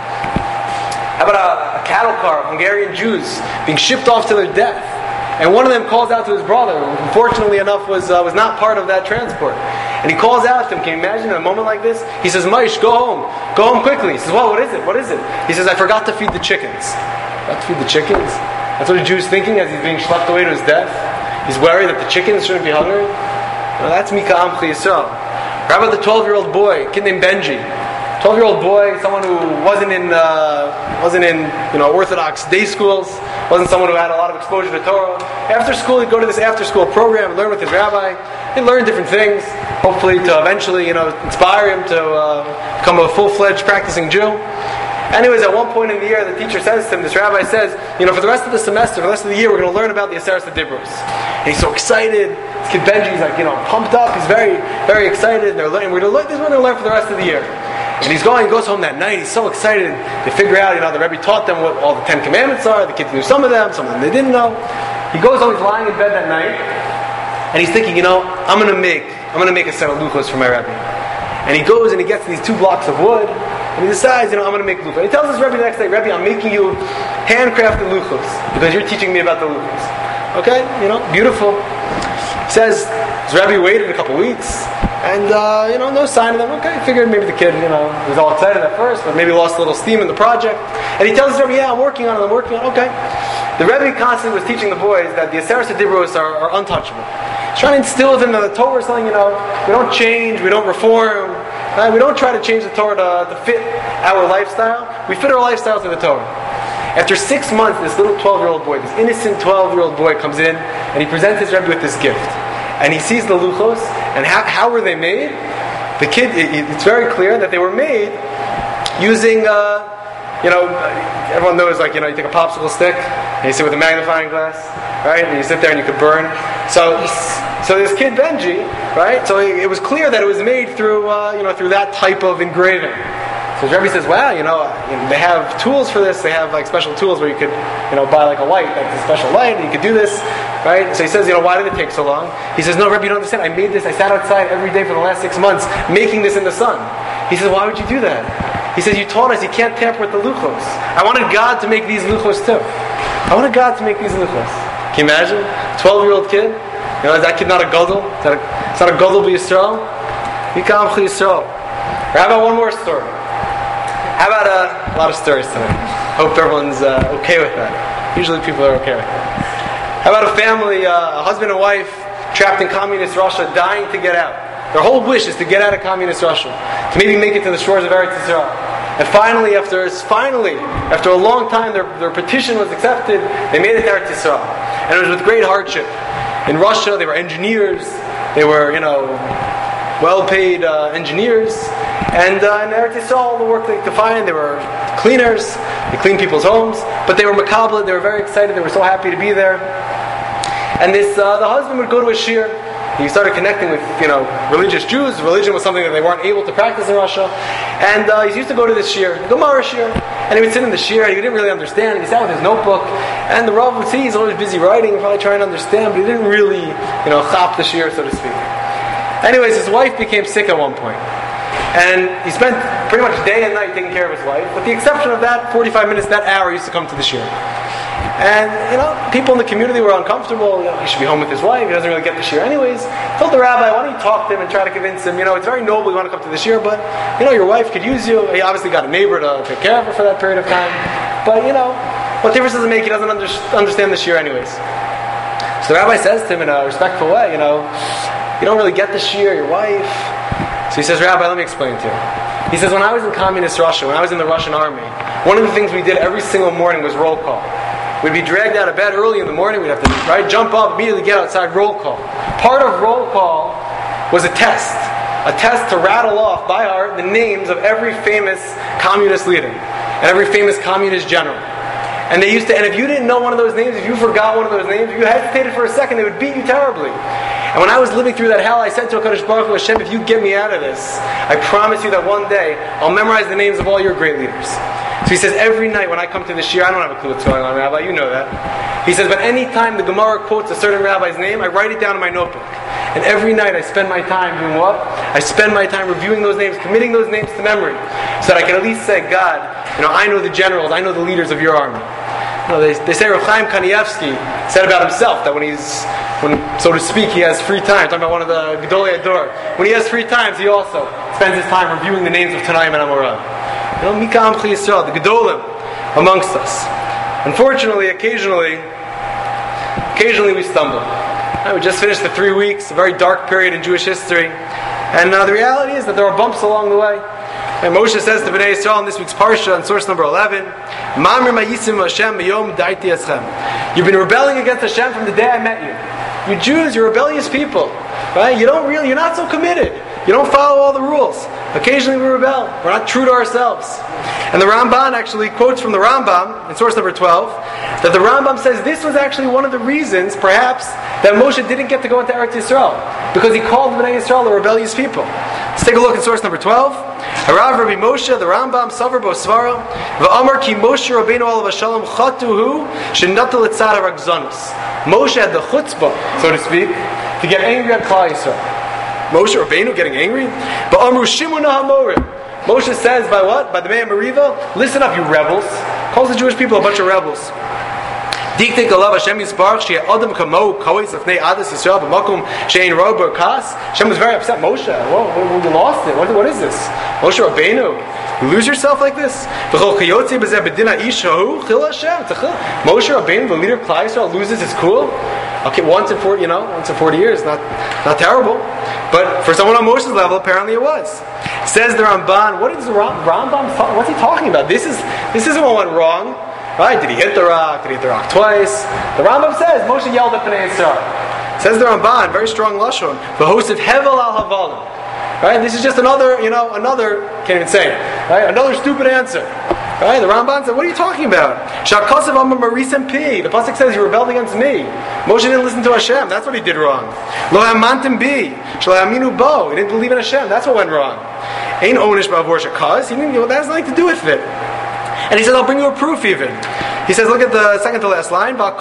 Speaker 1: How about a cattle car of Hungarian Jews being shipped off to their death, and one of them calls out to his brother, who unfortunately enough was not part of that transport, and he calls out to him. Can you imagine in a moment like this? He says, "Maish, go home quickly." He says, "Well, what is it?" He says, "I forgot to feed the chickens." Forgot to feed the chickens? That's what the Jew's thinking as he's being schlepped away to his death. He's worried that the chickens shouldn't be hungry. Well, that's Mika Amcha Yisrael. How about the 12-year-old boy, a kid named Benji? 12-year-old boy, someone who wasn't in Orthodox day schools, wasn't someone who had a lot of exposure to Torah. After school, he'd go to this after-school program and learn with his rabbi. He'd learn different things, hopefully to eventually, inspire him to become a full-fledged practicing Jew. Anyways, at one point in the year, the teacher says to him, this rabbi says, for the rest of the semester, for the rest of the year, we're going to learn about the Aseres HaDibros. And he's so excited. This kid Benji's pumped up. He's very, very excited. And this is what we're going to learn for the rest of the year. And he goes home that night. He's so excited. They figure out, the Rebbe taught them what all the 10 Commandments are. The kids knew some of them they didn't know. He goes home. He's lying in bed that night, and he's thinking, I'm going to make a set of luchos for my Rebbe. And he goes and he gets these 2 blocks of wood. And he decides, I'm going to make luchos. And he tells his Rebbe the next day, Rebbe, I'm making you handcrafted luchos because you're teaching me about the luchos. Okay, beautiful. He says, his Rebbe waited a couple weeks, and no sign of them. Okay, figured maybe the kid, was all excited at first, but maybe lost a little steam in the project. And he tells his Rebbe, I'm working on it. Okay. The Rebbe constantly was teaching the boys that the Aseres HaDibros are untouchable. He's trying to instill within them the Torah something, we don't change, we don't reform. We don't try to change the Torah to fit our lifestyle. We fit our lifestyle to the Torah. After 6 months, this little 12-year-old boy, this innocent 12-year-old boy comes in and he presents his Rebbe with this gift. And he sees the luchos, and how were they made? The kid, it's very clear that they were made using, everyone knows, you take a popsicle stick and you sit with a magnifying glass, right? And you sit there and you could burn. So this kid Benji, right? So it was clear that it was made through that type of engraving. So Rebbe says, wow, they have tools for this. They have special tools where you could, buy a light, a special light, and you could do this, right? So he says, why did it take so long? He says, no, Rebbe, you don't understand. I made this. I sat outside every day for the last 6 months making this in the sun. He says, why would you do that? He says, you taught us you can't tamper with the luchos. I wanted God to make these luchos too. Can you imagine? 12-year-old kid. Is that kid not a gadol? It's not a gadol b'Yisrael? Mika Amcha Yisrael. How about one more story? How about a lot of stories tonight? Hope everyone's okay with that. Usually people are okay with that. How about a family, a husband and wife, trapped in communist Russia, dying to get out? Their whole wish is to get out of communist Russia, to maybe make it to the shores of Eretz Yisrael. And finally, after a long time, their petition was accepted. They made it to Eretz Yisrael, and it was with great hardship. In Russia, they were engineers. They were, well-paid engineers. And in Eretz Yisrael, the work they could find, they were cleaners. They cleaned people's homes. But they were makabla. They were very excited. They were so happy to be there. And the husband would go to a shir. He started connecting with, religious Jews. Religion was something that they weren't able to practice in Russia. And he used to go to this shir, the Gemara shir. And he would sit in the shir. He didn't really understand. He sat with his notebook. And the Rav would see he's always busy writing, probably trying to understand. But he didn't really, chop the shir, so to speak. Anyways, his wife became sick at one point. And he spent pretty much day and night taking care of his wife. With the exception of that 45 minutes, that hour, he used to come to the shir. And, people in the community were uncomfortable. He should be home with his wife. He doesn't really get the shir anyways. Told the rabbi, why don't you talk to him and try to convince him, it's very noble you want to come to the shir, but, your wife could use you. He obviously got a neighbor to take care of her for that period of time. But, what difference does it make? He doesn't understand the shir anyways. So the rabbi says to him in a respectful way, you don't really get the shir, your wife. So he says, Rabbi, let me explain to you. He says, when I was in communist Russia, when I was in the Russian army, one of the things we did every single morning was roll call. We'd be dragged out of bed early in the morning. We'd have to jump up, immediately get outside, roll call. Part of roll call was a test to rattle off by heart the names of every famous communist leader and every famous communist general. And they used to, and if you didn't know one of those names, if you forgot one of those names, if you hesitated for a second, they would beat you terribly. And when I was living through that hell, I said to HaKadosh Baruch Hu, Hashem, if you get me out of this, I promise you that one day I'll memorize the names of all your great leaders. So he says, every night when I come to the shiur, I don't have a clue what's going on, Rabbi, you know that. He says, but any time the Gemara quotes a certain rabbi's name, I write it down in my notebook. And every night I spend my time doing what? I spend my time reviewing those names, committing those names to memory, so that I can at least say, God, I know the generals, I know the leaders of your army. They say Rav Chaim Kanievsky said about himself that when so to speak, he has free time. Talking about one of the Gedolei Ador. When he has free times, he also spends his time reviewing the names of Tanaim and Amoraim. Mika Amchi Yisrael, the Gedolim amongst us. Unfortunately, occasionally we stumble. We just finished the 3 weeks, a very dark period in Jewish history. And the reality is that there are bumps along the way. And Moshe says to Bnei Yisrael in this week's Parsha, in source number 11, you've been rebelling against Hashem from the day I met you. You Jews, you're rebellious people. Right? You're not so committed. You don't follow all the rules. Occasionally we rebel. We're not true to ourselves. And the Ramban actually quotes from the Rambam, in source number 12, that the Rambam says this was actually one of the reasons, perhaps, that Moshe didn't get to go into Eretz Yisrael. Because he called Bnei Yisrael the rebellious people. Let's take a look at source number 12. Harav Rabbi Moshe, the Rambam, Savar Bo Svara, V'amar ki Moshe Rabbeinu alav hashalom chatuhu shenatal etzad haragzanus. Moshe had the chutzpah, so to speak, to get angry at Klal Yisrael. Moshe Rabbeinu getting angry? But Amru Shimon HaMorim. Moshe says by what? By the Mei Meriva, listen up, you rebels. Calls the Jewish people a bunch of rebels. Diktik alav Hashem Yisbarach she adam kamo kois lefnei adas Yisrael b'makom she'ein ro b'kas. Hashem was very upset. Moshe, whoa, you lost it. What is this? Moshe Rabbeinu, you lose yourself like this? Moshe Rabbeinu, the leader of Klal Yisrael, loses his cool. Okay, once in 40 years, not terrible. But for someone on Moshe's level, apparently it was. Says the Ramban, what is the Rambam? What's he talking about? This isn't what went wrong. Right? Did he hit the rock? Did he hit the rock twice? The Rambam says Moshe yelled at Bnei Yisrael. Says the Ramban, very strong lashon. V'hosef hevel al havalim. Right? This is just another, can't even say it. Right? Another stupid answer. Right? The Ramban said, what are you talking about? Shakasav amar marisem pi. The pasuk says you rebelled against me. Moshe didn't listen to Hashem. That's what he did wrong. Lo hamantim bi. Shlo haminu bo. He didn't believe in Hashem. That's what went wrong. Ain't onish b'avor shakaz. He didn't. That has nothing to do with it. And he says, I'll bring you a proof even. He says, look at the second to last line. When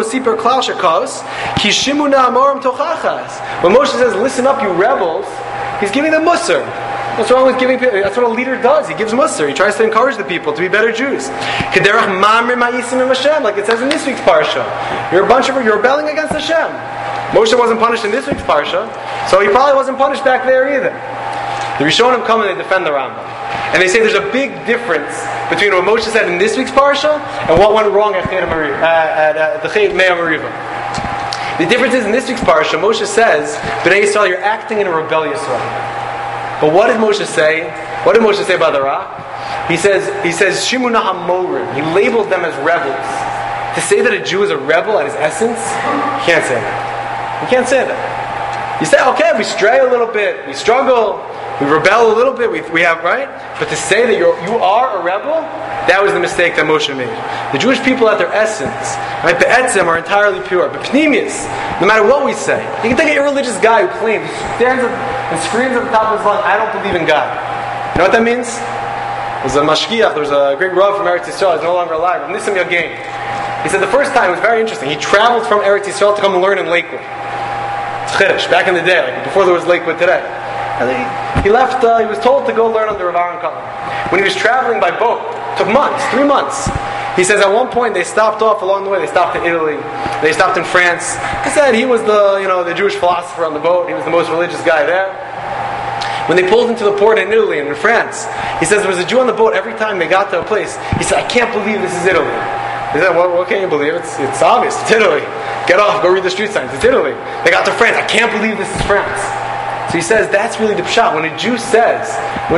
Speaker 1: Moshe says, listen up, you rebels, he's giving them musar. What's wrong with giving people? That's what a leader does. He gives musar. He tries to encourage the people to be better Jews. Like it says in this week's parsha. You're rebelling against Hashem. Moshe wasn't punished in this week's parsha, so he probably wasn't punished back there either. The Rishonim come and they defend the Rambam. And they say there's a big difference between what Moshe said in this week's parsha and what went wrong at the Mei Meriva. The difference is in this week's parsha, Moshe says, Bnei Yisrael, you're acting in a rebellious way. But what did Moshe say? What did Moshe say about the rock? He says, Shimuna HaMorim. He labeled them as rebels. To say that a Jew is a rebel at his essence, you can't say that. You can't say that. You say, okay, we stray a little bit, we struggle, we rebel a little bit, we have, right? But to say that you are a rebel, that was the mistake that Moshe made. The Jewish people at their essence, right, the etzem are entirely pure. But pnimius, no matter what we say, you can take an irreligious guy who claims, stands up and screams at the top of his lungs, I don't believe in God. You know what that means? There's a mashgiach, there's a great rav from Eretz Yisrael, he's no longer alive, Nissim Yagain. He said the first time, it was very interesting, he traveled from Eretz Yisrael to come and learn in Lakewood. It's Chiddush, back in the day, like before there was Lakewood today. And he left, he was told to go learn under Rav Aaron Kotler. When he was traveling by boat, it took months, 3 months. He says at one point they stopped off along the way, they stopped in Italy, they stopped in France. He said he was the Jewish philosopher on the boat, he was the most religious guy there. When they pulled into the port in Italy and in France, he says there was a Jew on the boat every time they got to a place. He said, I can't believe this is Italy. He said, well, what can you believe? It's obvious, it's Italy. Get off, go read the street signs, it's Italy. They got to France, I can't believe this is France. So he says that's really the pshat. When a Jew says,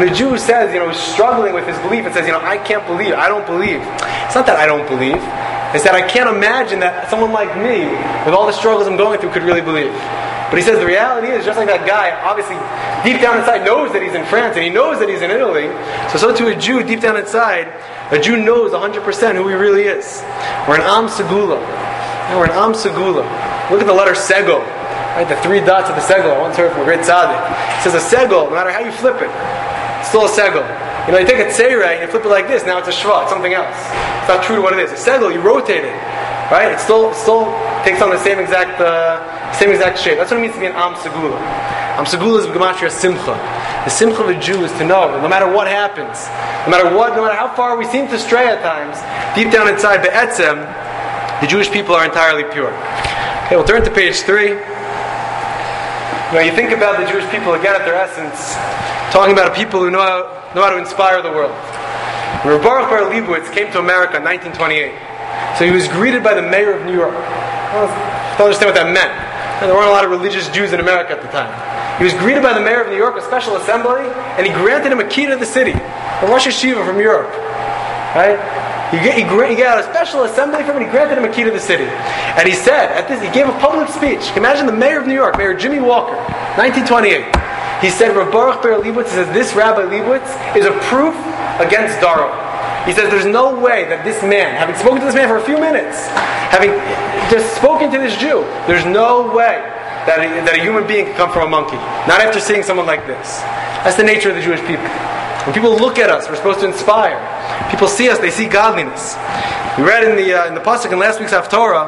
Speaker 1: he's struggling with his belief and says, I can't believe, I don't believe. It's not that I don't believe. They said, I can't imagine that someone like me, with all the struggles I'm going through, could really believe. But he says the reality is, just like that guy, obviously, deep down inside knows that he's in France and he knows that he's in Italy. So to a Jew, deep down inside, a Jew knows 100% who he really is. We're an Am Segula. We're an Am Segula. Look at the letter Segol. Right, the 3 dots of the Segol. I once heard from a great tzaddik. It says a Segol, no matter how you flip it, it's still a Segol. You take a Tzeirah and you flip it like this, now it's a Shva, it's something else. It's not true to what it is. A Segol, you rotate it. Right? It still takes on the same exact shape. That's what it means to be an Am Segula. Am Segula is Gematria Simcha. The Simcha of a Jew is to know that no matter what happens, no matter how far we seem to stray at times, deep down inside, Be'etzem, the Jewish people are entirely pure. Okay, we'll turn to page 3. You think about the Jewish people again at their essence, talking about a people who know how to inspire the world. When Baruch Bar Leibowitz came to America in 1928, so he was greeted by the mayor of New York. I don't understand what that meant. There weren't a lot of religious Jews in America at the time. He was greeted by the mayor of New York, a special assembly, and he granted him a key to the city. A Rosh Yeshiva from Europe. Right? He got a special assembly from him, and he granted him a key to the city. And he said, he gave a public speech. Imagine the mayor of New York, Mayor Jimmy Walker, 1928. He said, Rav Baruch Bar Leibowitz says, this Rabbi Leibowitz is a proof against Darwin. He says, there's no way that this man, having spoken to this man for a few minutes, having just spoken to this Jew, there's no way that a human being can come from a monkey. Not after seeing someone like this. That's the nature of the Jewish people. When people look at us, we're supposed to inspire. People see us, they see godliness. We read in the pasuk in last week's Haftorah,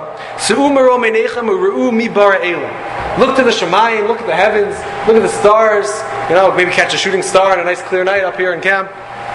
Speaker 1: look to the Shemayim, look at the heavens, look at the stars. Maybe catch a shooting star on a nice clear night up here in camp.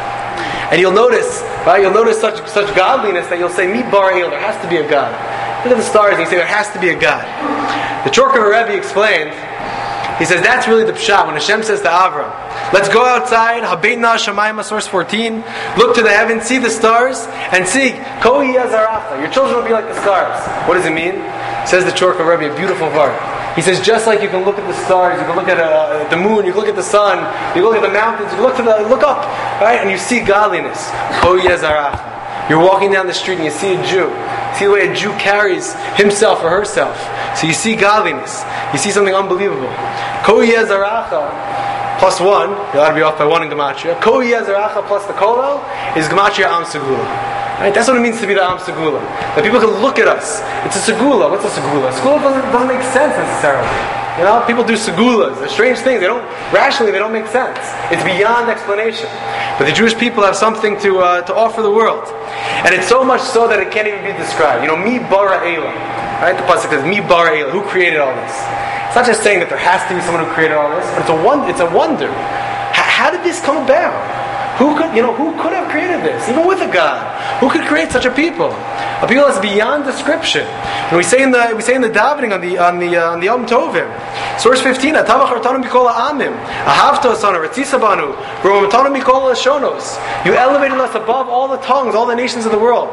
Speaker 1: And you'll notice, right? You'll notice such godliness that you'll say, Mi bar el, there has to be a God. Look at the stars and you say, there has to be a God. The Chorker Rebbe explained, he says, that's really the pshat. When Hashem says to Avram, let's go outside, Habeitna Shamayim, source 14, look to the heavens, see the stars, and see, Kohi Yazaracha, your children will be like the stars. What does it mean? Says the Chorker Rebbe, a beautiful word. He says, just like you can look at the stars, you can look at the moon, you can look at the sun, you can look at the mountains, you can look up, right? And you see godliness. Kohi Yazaracha. You're walking down the street and you see a Jew. See the way a Jew carries himself or herself. So you see godliness. You see something unbelievable. Kohi Yazaracha plus 1, you ought to be off by 1 in Gematria. Kohi Yazaracha plus the Kolel is Gematria Am Segula. Right? That's what it means to be the Am Segula. That people can look at us. It's a Segula. What's a Segula? Segula doesn't make sense necessarily. People do segulas. They're strange things. Rationally, they don't make sense. It's beyond explanation. But the Jewish people have something to offer the world. And it's so much so that it can't even be described. Mi bara Eila. Right? The pasuk says, Mi bara Eila. Who created all this? It's not just saying that there has to be someone who created all this, but it's a wonder. How did this come about? Who could have created this? Even with a God, who could create such a people? A people that's beyond description. And we say in the davening on the Yom Tovim, source 15, Atavach hartanu mikol ha'amim, ahavta asanu, retzisa banu, v'romatanu mikol hashonos. You elevated us above all the tongues, all the nations of the world.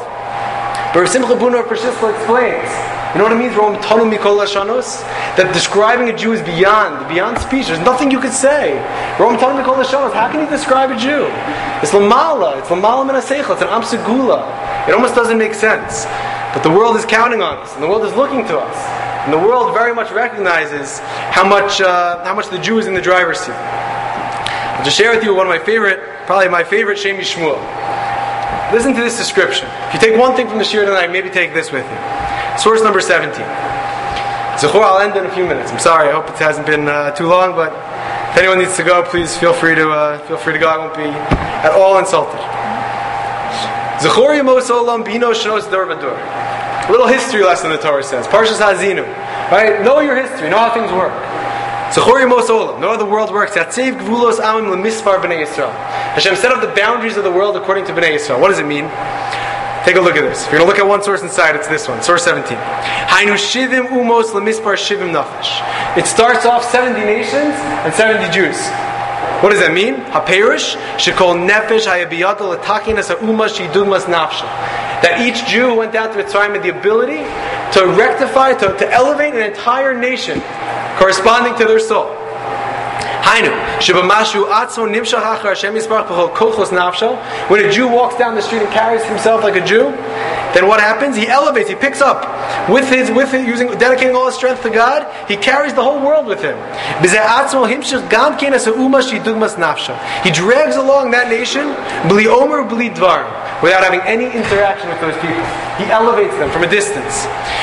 Speaker 1: But Rav Simcha Buno of Persisla explains, you know what it means, Romatanu Mikol Hashanos? That describing a Jew is beyond speech. There's nothing you could say. Romatanu Mikol Hashanos, how can you describe a Jew? It's Lamala min HaSeichel, it's an Am Segula. It almost doesn't make sense. But the world is counting on us, and the world is looking to us. And the world very much recognizes how much the Jew is in the driver's seat. I'll just share with you probably my favorite Shem Yishmuel. Listen to this description. If you take one thing from the Shir tonight, maybe take this with you. Source number 17. Zechor, I'll end in a few minutes. I'm sorry, I hope it hasn't been too long, but if anyone needs to go, please feel free to go. I won't be at all insulted. Zechor Yemos Olam Bino Shnos Dor V'Dor. A little history lesson the Torah says. Parshas Hazinu. Right? Know your history. Know how things work. Zechor Yemos Olam. Know how the world works. Yatzev Gvulos Amim L'Misfar B'nei Yisrael. Hashem set up the boundaries of the world according to B'nei Yisrael. What does it mean? Take a look at this. If you're going to look at one source inside, it's this one. Source 17. Hainu Shivim Umos L'Mispar Shivim Nafesh. It starts off 70 nations and 70 Jews. What does that mean? HaPerush Shekol Nefesh Hayabiyata L'Takinas Ha'uma Shidugmas Nafsha. That each Jew went down to Mitzrayim with the ability to rectify, to elevate an entire nation corresponding to their soul. Hainu Shebamashu Atzo Nimshach Achar Hashem Yisbarach B'chol Kochos Nafsho. When a Jew walks down the street and carries himself like a Jew, then what happens? He elevates, he picks up. Dedicating all his strength to God, he carries the whole world with him. He drags along that nation without having any interaction with those people. He elevates them from a distance.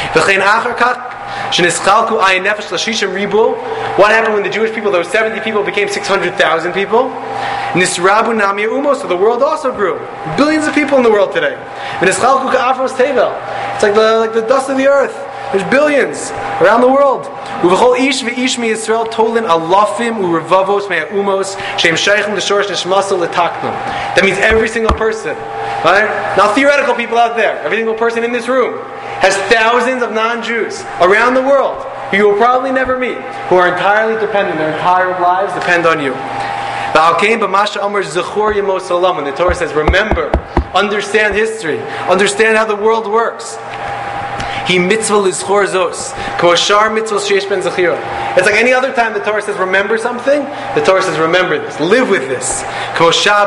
Speaker 1: What happened when the Jewish people, those 70 people, became 600,000 people? So the world also grew. Billions of people in the world today. It's like the dust of the earth. There's billions around the world. That means every single person. Right? Now, theoretical people out there, every single person in this room has thousands of non-Jews around the world who you will probably never meet, who are entirely dependent, their entire lives depend on you. When the Torah says, remember, understand history, understand how the world works. It's like any other time the Torah says remember something, the Torah says remember this, live with this. A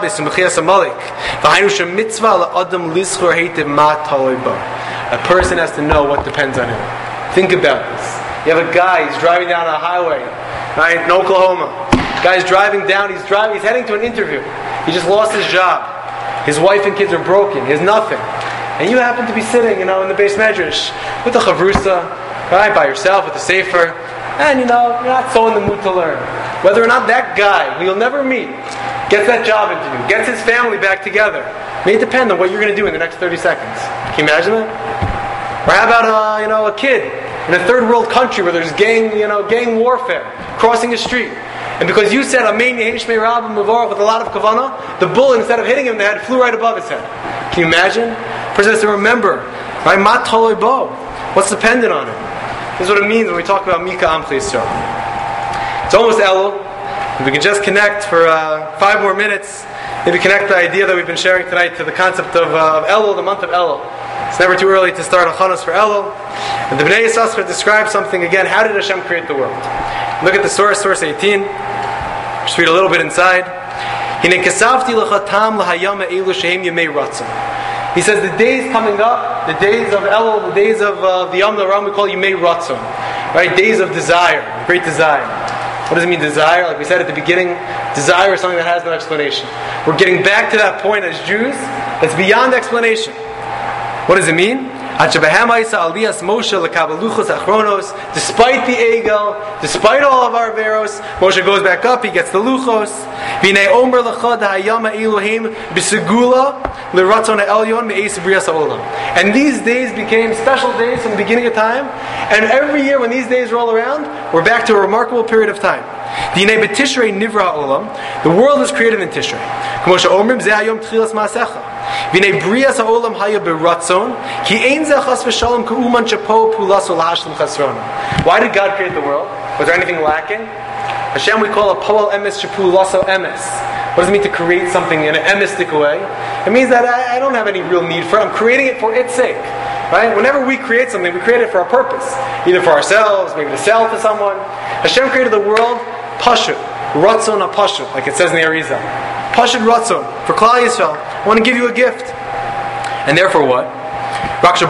Speaker 1: person has to know what depends on him. Think about this. You have a guy, he's driving down a highway, right, in Oklahoma. Guy's driving down, he's heading to an interview. He just lost his job. His wife and kids are broken. He has nothing. And you happen to be sitting, in the base medrash with a chavrusa, right, by yourself with a sefer, and you're not so in the mood to learn. Whether or not that guy, who you'll never meet, gets that job interview, gets his family back together, may depend on what you're going to do in the next 30 seconds. Can you imagine that? Or how about a kid in a third world country where there's gang warfare, crossing a street. And because you said Amen Yehei Rabba Mevorach with a lot of kavanah, the bullet, instead of hitting him in the head, flew right above his head. Can you imagine? The person has to remember, right? Mat Toloi Bo. What's dependent on it? This is what it means when we talk about Mika Amcha Yisrael. It's almost Elul. If we can just connect for 5 more minutes, maybe connect the idea that we've been sharing tonight to the concept of Elul, the month of Elul. It's never too early to start Hachanos for Elul. And the Bnei Yissaschar describes something again. How did Hashem create the world? Look at the source 18. Just read a little bit inside. He says the days coming up, the days of Elul, the days of the Yom Ram, we call Yemei Ratzon, right? Days of desire, great desire. What does it mean, desire? Like we said at the beginning, desire is something that has no explanation. We're getting back to that point as Jews that's beyond explanation. What does it mean? Despite the Egel, despite all of our Veros, Moshe goes back up, he gets the Luchos. And these days became special days from the beginning of time, and every year when these days roll around, we're back to a remarkable period of time. The world was created in Tishrei. Why did God create the world? Was there anything lacking? Hashem we call a poel emes shepu laso emes. What does it mean to create something in an emistic way? It means that I don't have any real need for it. I'm creating it for its sake. Right? Whenever we create something, we create it for a purpose. Either for ourselves, maybe to sell to someone. Hashem created the world pashut, ratzon ha-pashut, like it says in the Arizal. Pashut ratzon, for Klal Yisrael. I want to give you a gift. And therefore what? Like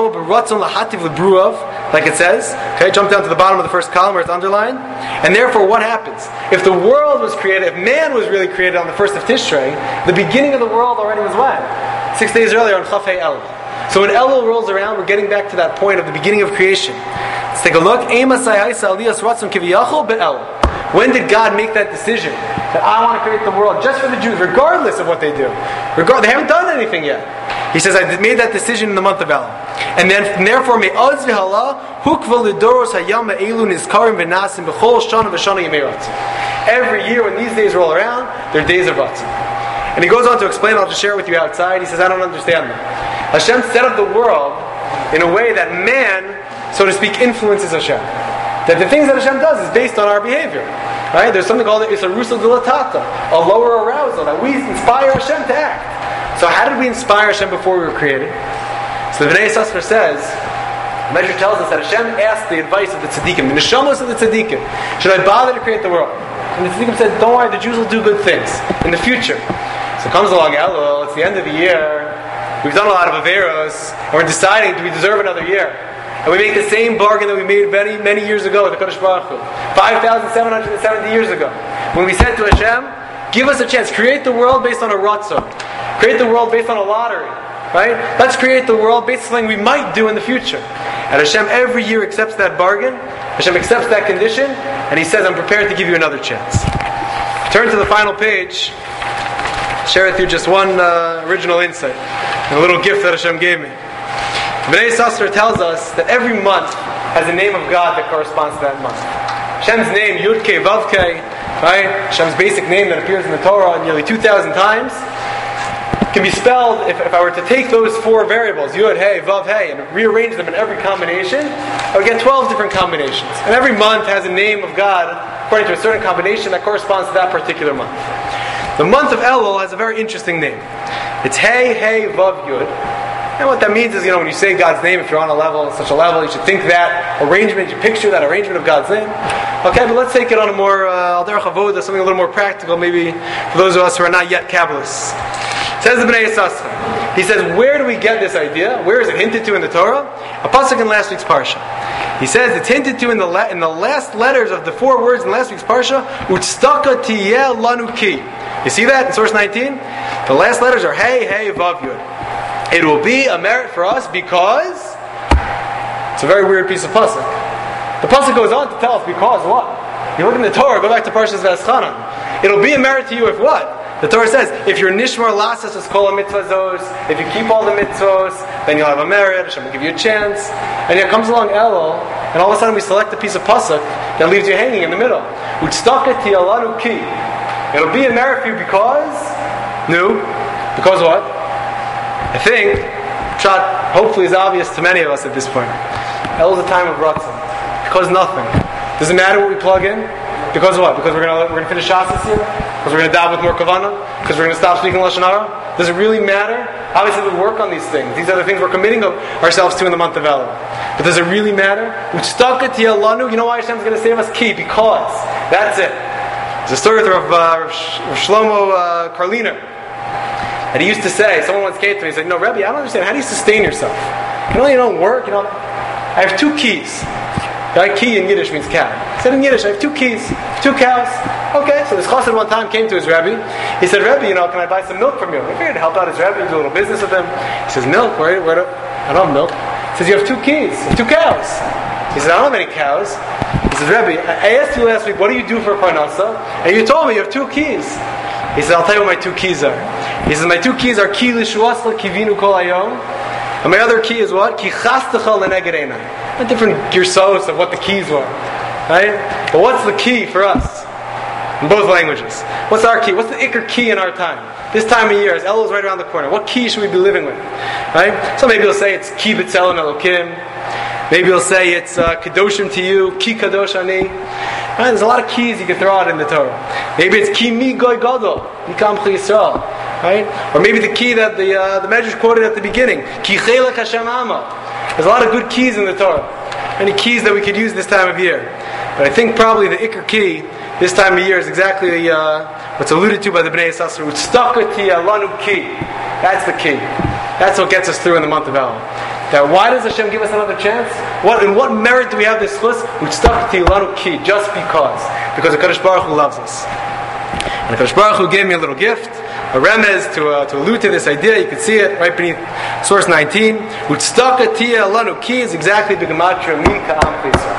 Speaker 1: it says, okay, jump down to the bottom of the first column where it's underlined. And therefore what happens? If the world was created, if man was really created on the 1st of Tishrei, the beginning of the world already was when? 6 days earlier on Chafei Elul. So when Elul rolls around, we're getting back to that point of the beginning of creation. Let's take a look. When did God make that decision that I want to create the world just for the Jews, regardless of what they do? They haven't done anything yet. He says, I made that decision in the month of Elul. And therefore, every year when these days roll around, they're days of Ratzon. And he goes on to explain, I'll just share it with you outside. He says, I don't understand them. Hashem set up the world in a way that man, so to speak, influences Hashem. That the things that Hashem does is based on our behavior. Right? There's something called Isarusa Dilatata, a lower arousal, that we inspire Hashem to act. So how did we inspire Hashem before we were created? So the Bnei Yissaschar says, the Medrash tells us that Hashem asked the advice of the tzaddikim, the neshamos of the tzaddikim, should I bother to create the world? And the tzaddikim said, don't worry, the Jews will do good things in the future. So comes along Elul, it's the end of the year, we've done a lot of averos, and we're deciding, do we deserve another year? And we make the same bargain that we made many, many years ago with the Kadosh Baruch Hu, 5,770 years ago, when we said to Hashem, give us a chance, create the world based on a ratzon, create the world based on a lottery, right? Let's create the world based on something we might do in the future. And Hashem every year accepts that bargain, Hashem accepts that condition, and He says, I'm prepared to give you another chance. Turn to the final page, share with you just one original insight, and a little gift that Hashem gave me. Bnei Yissaschar tells us that every month has a name of God that corresponds to that month. Hashem's name, Yud-Kei, Vav-Kei, right? Hashem's basic name that appears in the Torah nearly 2,000 times, can be spelled, if I were to take those four variables, Yud, Hey, Vav, Hey, and rearrange them in every combination, I would get 12 different combinations. And every month has a name of God according to a certain combination that corresponds to that particular month. The month of Elul has a very interesting name. It's Hey, Hey, Vav, Yud. And what that means is, when you say God's name, if you're on a level, such a level, you should think that arrangement, you picture that arrangement of God's name. Okay, but let's take it on a more, al derech avoda, something a little more practical, maybe for those of us who are not yet Kabbalists. Says the Bnei Yissaschar. He says, where do we get this idea? Where is it hinted to in the Torah? A pasuk in last week's parsha. He says it's hinted to in the last letters of the four words in last week's parsha. Utztaka tiyeh lanu ki. You see that in source 19? The last letters are Hey, Hey, Vav, Yud. It will be a merit for us because it's a very weird piece of pasuk. The pasuk goes on to tell us because what? You look in the Torah, go back to Parshas V'eschanan. It'll be a merit to you if what? The Torah says, if you're nishmar lasas es kol ha-mitzvahs, if you keep all the mitzvos, then you'll have a merit, Hashem will give you a chance. And yet comes along Elul, and all of a sudden we select a piece of pasuk that leaves you hanging in the middle. Utztaka tiyeh lanu ki. It'll be a merit for you because what? I think, Pshat hopefully is obvious to many of us at this point. Elul is a time of ratzon. Because nothing. Does it matter what we plug in? Because what? Because we're going to finish Shas this year? Because we're going to daven with more kavanah? Because we're going to stop speaking Lashon Hara? Does it really matter? Obviously we work on these things. These are the things we're committing ourselves to in the month of Elul. But does it really matter? Utztaka tiyeh lanu. You know why Hashem's going to save us? Ki. Because. That's it. There's a story of Shlomo Karliner. And he used to say, someone once came to me and said, no, Rebbe, I don't understand. How do you sustain yourself? You don't work. I have 2 keys. Key in Yiddish means cow. He said in Yiddish, I have 2 keys, 2 cows. Okay, so this chassid one time came to his Rebbe. He said, Rebbe, can I buy some milk from you? I figured to help out his Rebbe, do a little business with him. He says, milk? I don't have milk. He says, you have 2 keys, 2 cows. He said, I don't have any cows. He says, Rebbe, I asked you last week, what do you do for parnasa? And you told me you have 2 keys. He said, I'll tell you what my 2 keys are. He says, my 2 keys are ki lishuasla kivinu kol hayom. And my other key is what? Ki chastecha leneged einai. A different girsos of what the keys were. Right? But what's the key for us? In both languages. What's our key? What's the ikr key in our time? This time of year, as Elul is right around the corner, what key should we be living with? Right? So maybe you'll say it's ki b'tzelem elokim. Maybe you'll say it's kadoshim to you, ki kadosh ani. Right? There's a lot of keys you can throw out in the Torah. Maybe it's ki mi goy gadol, mikam chi Yisrael. Right? Or maybe the key that the Medrash quoted at the beginning, ki chelek Hashem ama. There's a lot of good keys in the Torah. Many keys that we could use this time of year. But I think probably the ikr key this time of year is exactly what's alluded to by the Bnei Yissaschar. Utztaka tiyeh lanu ki. That's the key. That's what gets us through in the month of Elul. Now, why does Hashem give us another chance? In what merit do we have this chus? Utztaka tiyeh lanu ki. Just because. Because the Kadosh Baruch Hu loves us. And the Kadosh Baruch Hu gave me a little gift. A remez to allude to this idea. You can see it right beneath source 19. Utztaka tiyeh lanu ki is exactly the gematria mi ka'am Yisrael.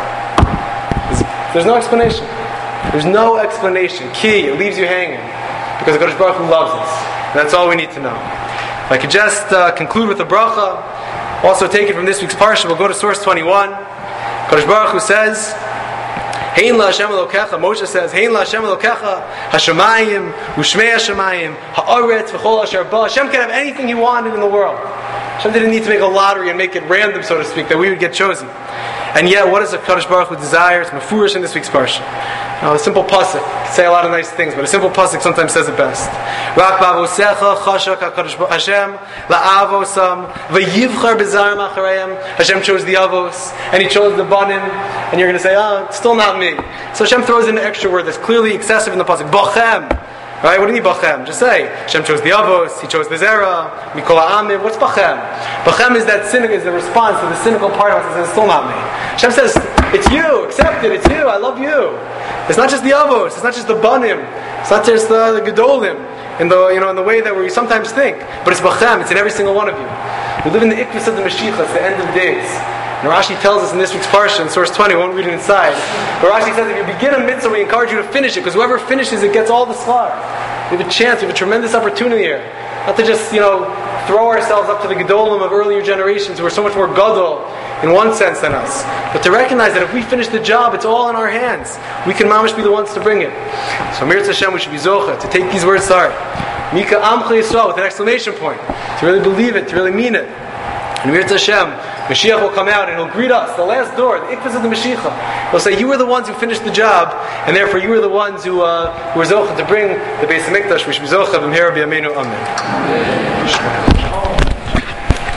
Speaker 1: There's no explanation. There's no explanation. Ki, it leaves you hanging. Because the Kadosh Baruch Hu loves us. And that's all we need to know. If I could just conclude with a bracha, also taken from this week's parsha, we'll go to source 21. Kadosh Baruch Hu says, Hein la Hashem Elokecha, Moshe says, Hein la Hashem Elokecha, Hashemayim, Ushmei Hashemayim, Ha'aretz, V'chol Asher Ba. Hashem can have anything He wanted in the world. Hashem didn't need to make a lottery and make it random, so to speak, that we would get chosen. And yet, what does the Kadosh Baruch Hu desire? It's mafurish in this week's parsha. A simple pasuk. Say a lot of nice things, but a simple pasuk sometimes says it best. Rak ba'avosecha chashak HaKadosh Hashem la'avosam v'yivchar b'zarim acharayim. Hashem chose the avos, and He chose the banim, and you're going to say, it's still not me. So Hashem throws in an extra word that's clearly excessive in the pasuk. Bochem. Right? What do you mean Bachem? Just say, Hashem chose the Avos, He chose the Zera, Mikola Amim. What's Bachem? Bachem is that cynic, is the response to the cynical part of us that says, it's still not me. Hashem says, it's you, accept it, it's you, I love you. It's not just the Avos, it's not just the Banim, it's not just the Gedolim, in the way that we sometimes think, but it's Bachem, it's in every single one of you. We live in the Ikvis of the Mashiach, it's the end of days. And Rashi tells us in this week's parsha, in source 20, we won't read it inside, but Rashi says if you begin a mitzvah, we encourage you to finish it, because whoever finishes it gets all the schar. We have a chance, we have a tremendous opportunity here. Not to just, throw ourselves up to the Gedolim of earlier generations who are so much more Gadol in one sense than us, but to recognize that if we finish the job, it's all in our hands. We can mamish be the ones to bring it. So Mir Hashem, we should be zocha to take these words, Mika Amcha Yisrael, with an exclamation point, to really believe it, to really mean it. And Mir Hashem, Mashiach will come out and He'll greet us, the last door, the ikvus of the Mashiach. He'll say, you were the ones who finished the job, and therefore you were the ones who were zocha to bring the Beis HaMikdash. We should be zocha b'mhera b'yameinu. Amen.